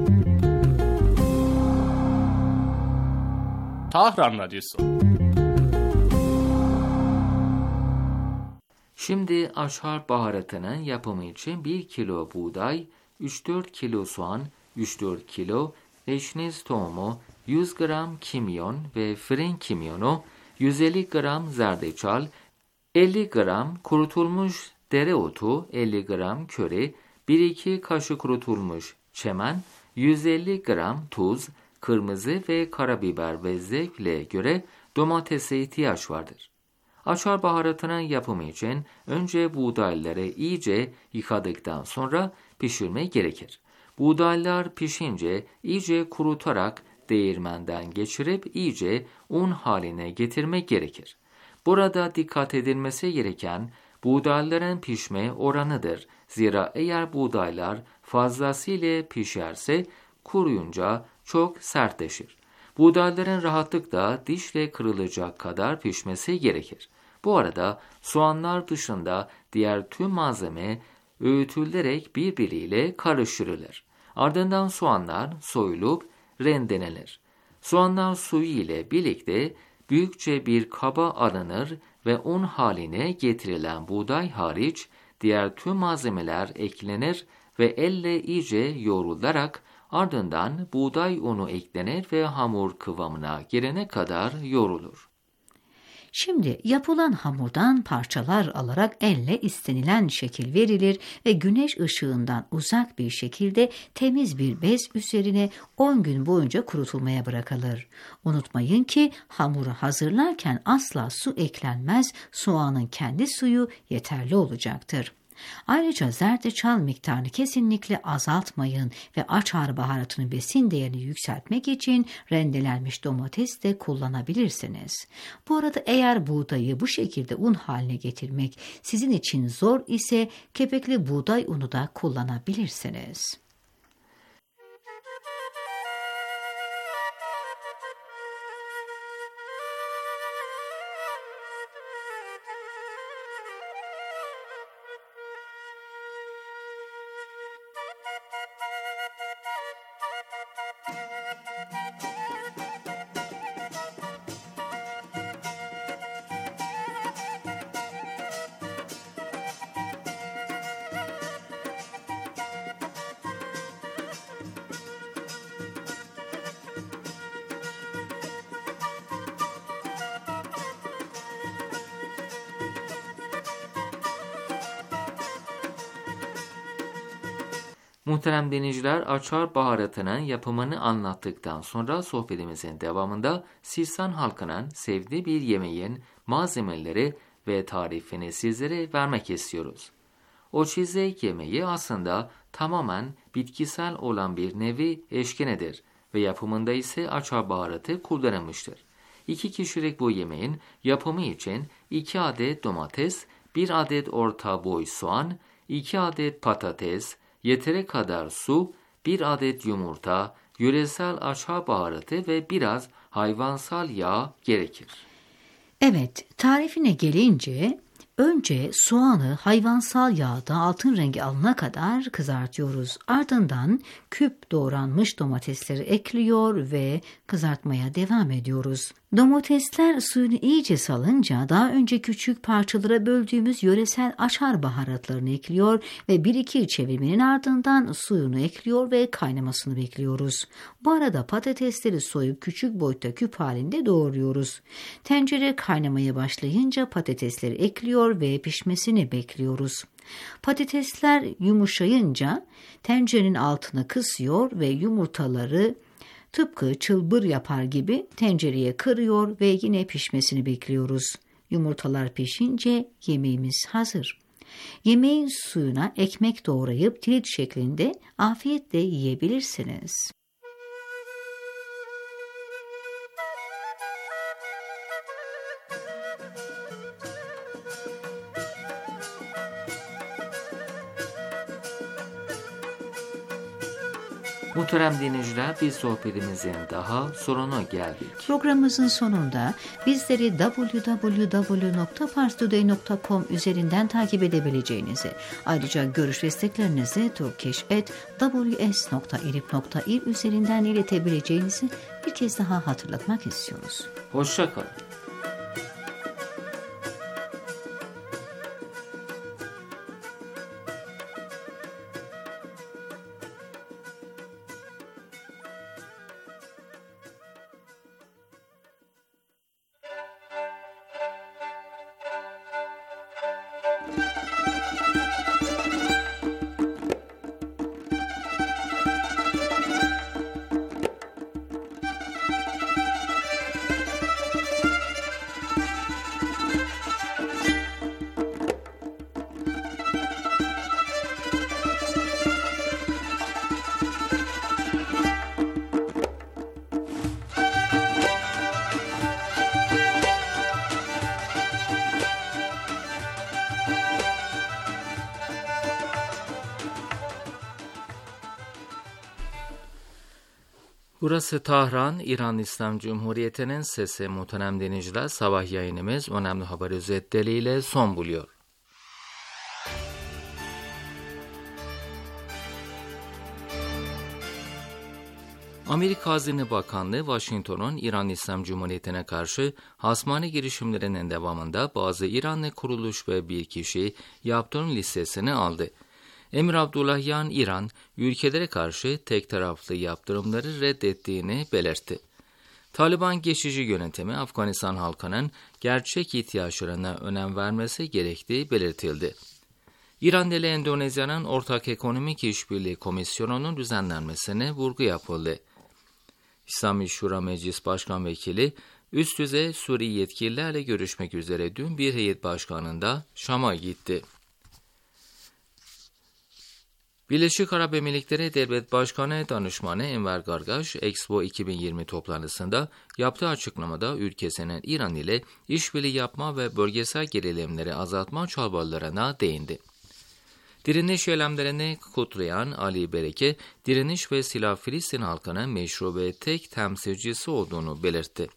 Tahran Radyosu. Şimdi açar baharatının yapımı için 1 kilo buğday, 3-4 kilo soğan, 3-4 kilo eşniz tohumu, 100 gram kimyon ve fırın kimyonu, 150 gram zerdeçal, 50 gram kurutulmuş dereotu, 50 gram köri, 1-2 kaşık kurutulmuş çemen, 150 gram tuz, kırmızı ve karabiber ve zevkle göre domatese ihtiyaç vardır. Açar baharatının yapımı için önce buğdayları iyice yıkadıktan sonra pişirmek gerekir. Buğdaylar pişince iyice kurutarak değirmenden geçirip iyice un haline getirmek gerekir. Burada dikkat edilmesi gereken buğdayların pişme oranıdır. Zira eğer buğdaylar fazlasıyla pişerse kuruyunca çok sertleşir. Buğdayların rahatlıkla dişle kırılacak kadar pişmesi gerekir. Bu arada soğanlar dışında diğer tüm malzeme öğütülerek birbiriyle karıştırılır. Ardından soğanlar soyulup rendelenir. Soğanlar suyu ile birlikte büyükçe bir kaba alınır ve un haline getirilen buğday hariç diğer tüm malzemeler eklenir ve elle iyice yoğrularak ardından buğday unu eklenir ve hamur kıvamına gelene kadar yoğrulur. Şimdi yapılan hamurdan parçalar alarak elle istenilen şekil verilir ve güneş ışığından uzak bir şekilde temiz bir bez üzerine 10 gün boyunca kurutulmaya bırakılır. Unutmayın ki hamuru hazırlarken asla su eklenmez, soğanın kendi suyu yeterli olacaktır. Ayrıca zerdeçal miktarını kesinlikle azaltmayın ve açar baharatının besin değerini yükseltmek için rendelenmiş domates de kullanabilirsiniz. Bu arada eğer buğdayı bu şekilde un haline getirmek sizin için zor ise kepekli buğday unu da kullanabilirsiniz. Muhterem dinleyiciler, açar baharatının yapımını anlattıktan sonra sohbetimizin devamında Sissan halkının sevdiği bir yemeğin malzemeleri ve tarifini sizlere vermek istiyoruz. O çizek yemeği aslında tamamen bitkisel olan bir nevi eşkinedir ve yapımında ise açar baharatı kullanılmıştır. 2 kişilik bu yemeğin yapımı için 2 adet domates, 1 adet orta boy soğan, 2 adet patates, yeteri kadar su, 1 adet yumurta, yöresel açar baharatı ve biraz hayvansal yağ gerekir. Evet, tarifine gelince önce soğanı hayvansal yağda altın rengi alana kadar kızartıyoruz. Ardından küp doğranmış domatesleri ekliyor ve kızartmaya devam ediyoruz. Domatesler suyunu iyice salınca daha önce küçük parçalara böldüğümüz yöresel açar baharatlarını ekliyor ve 1-2 çevirmenin ardından suyunu ekliyor ve kaynamasını bekliyoruz. Bu arada patatesleri soyup küçük boyutta küp halinde doğruyoruz. Tencere kaynamaya başlayınca patatesleri ekliyor ve pişmesini bekliyoruz. Patatesler yumuşayınca tencerenin altını kısıyor ve yumurtaları tıpkı çılbır yapar gibi tencereye kırıyor ve yine pişmesini bekliyoruz. Yumurtalar pişince yemeğimiz hazır. Yemeğin suyuna ekmek doğrayıp tirit şeklinde afiyetle yiyebilirsiniz. Muhterem dinleyiciler, bir sohbetimizin daha sonuna geldik. Programımızın sonunda bizleri www.parstoday.com üzerinden takip edebileceğinizi, ayrıca görüş desteklerinizi turkish@ws.irib.ir üzerinden iletebileceğinizi bir kez daha hatırlatmak istiyoruz. Hoşça kalın. Burası Tahran, İran İslam Cumhuriyeti'nin sesi. Muhterem dinleyiciler, sabah yayınımız önemli haber özetleriyle son buluyor. Amerika Hazine Bakanlığı, Washington'un İran İslam Cumhuriyeti'ne karşı hasmane girişimlerinin devamında bazı İranlı kuruluş ve bir kişi yaptırım listesine aldı. Emir Abdullahian, İran, ülkelere karşı tek taraflı yaptırımları reddettiğini belirtti. Taliban geçici yönetimi, Afganistan halkının gerçek ihtiyaçlarına önem vermesi gerektiği belirtildi. İran ile Endonezya'nın Ortak Ekonomik İşbirliği Komisyonu'nun düzenlenmesine vurgu yapıldı. İslami Şura Meclis Başkan Vekili, üst düzey Suriye yetkililerle görüşmek üzere dün bir heyet başkanında Şam'a gitti. Birleşik Arap Emirlikleri Devlet Başkanı Danışmanı Enver Gargaş, Expo 2020 toplantısında yaptığı açıklamada ülkesinin İran ile işbirliği yapma ve bölgesel gerilimleri azaltma çabalarına değindi. Direniş eylemlerini kutlayan Ali Bereke, direniş ve silah Filistin halkının meşru ve tek temsilcisi olduğunu belirtti.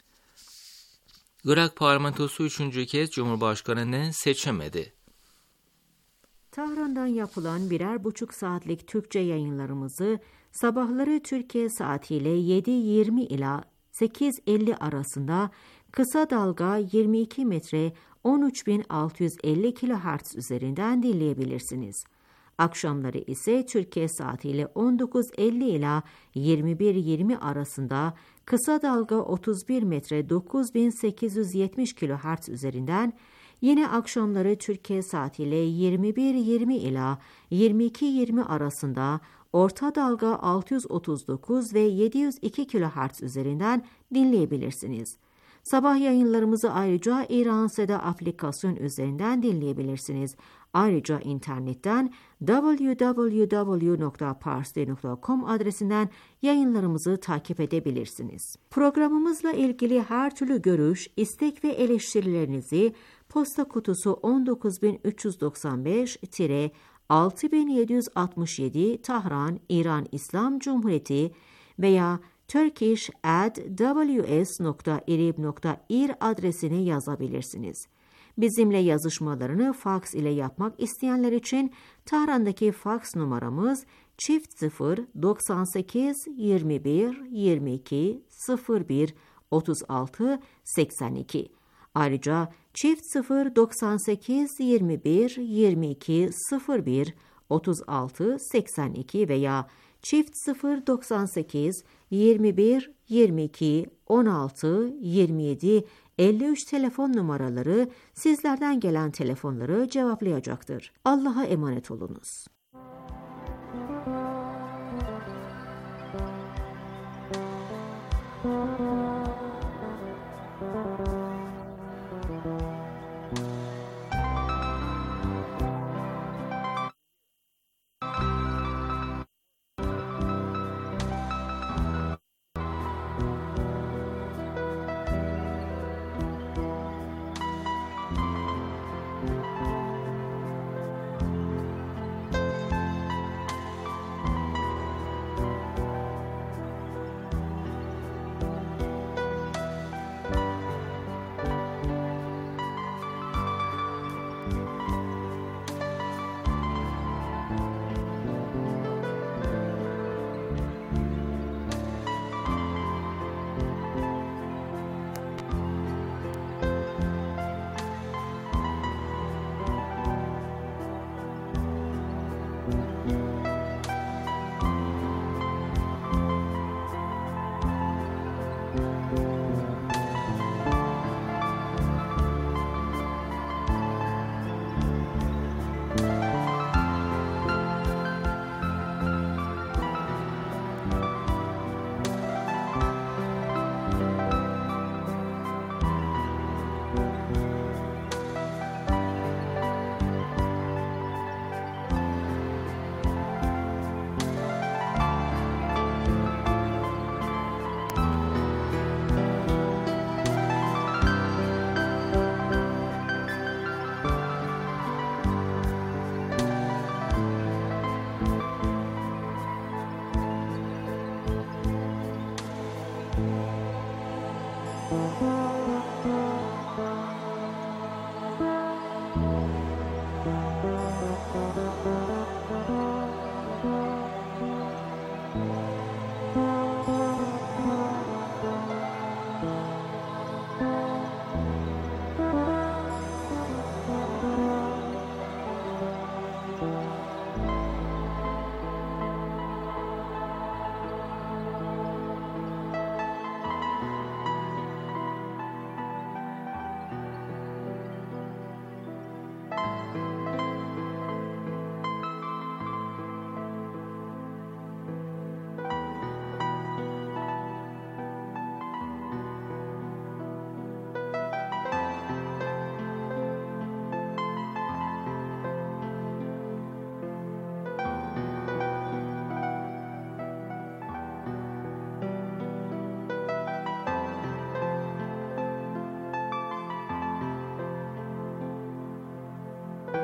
Irak parlamentosu 3. kez Cumhurbaşkanı'nı seçemedi. Tahran'dan yapılan 1,5 saatlik Türkçe yayınlarımızı sabahları Türkiye saatiyle 7:20 ila 8:50 arasında kısa dalga 22 metre 13.650 kHz üzerinden dinleyebilirsiniz. Akşamları ise Türkiye saatiyle 19:50 ila 21:20 arasında kısa dalga 31 metre 9870 kHz üzerinden, yine akşamları Türkiye saatiyle 21:20 ila 22:20 arasında orta dalga 639 ve 702 kHz üzerinden dinleyebilirsiniz. Sabah yayınlarımızı ayrıca İran Seda aplikasyon üzerinden dinleyebilirsiniz. Ayrıca internetten www.parsi.com adresinden yayınlarımızı takip edebilirsiniz. Programımızla ilgili her türlü görüş, istek ve eleştirilerinizi posta kutusu 19995-6767 Tahran, İran İslam Cumhuriyeti veya turkish@ws.irib.ir adresine yazabilirsiniz. Bizimle yazışmalarını faks ile yapmak isteyenler için Tahran'daki faks numaramız çift 98 21 22 01 36 82. Ayrıca çift 98 21 22 01 36 82 veya çift 98 21 22 16 27 53 telefon numaraları sizlerden gelen telefonları cevaplayacaktır. Allah'a emanet olunuz.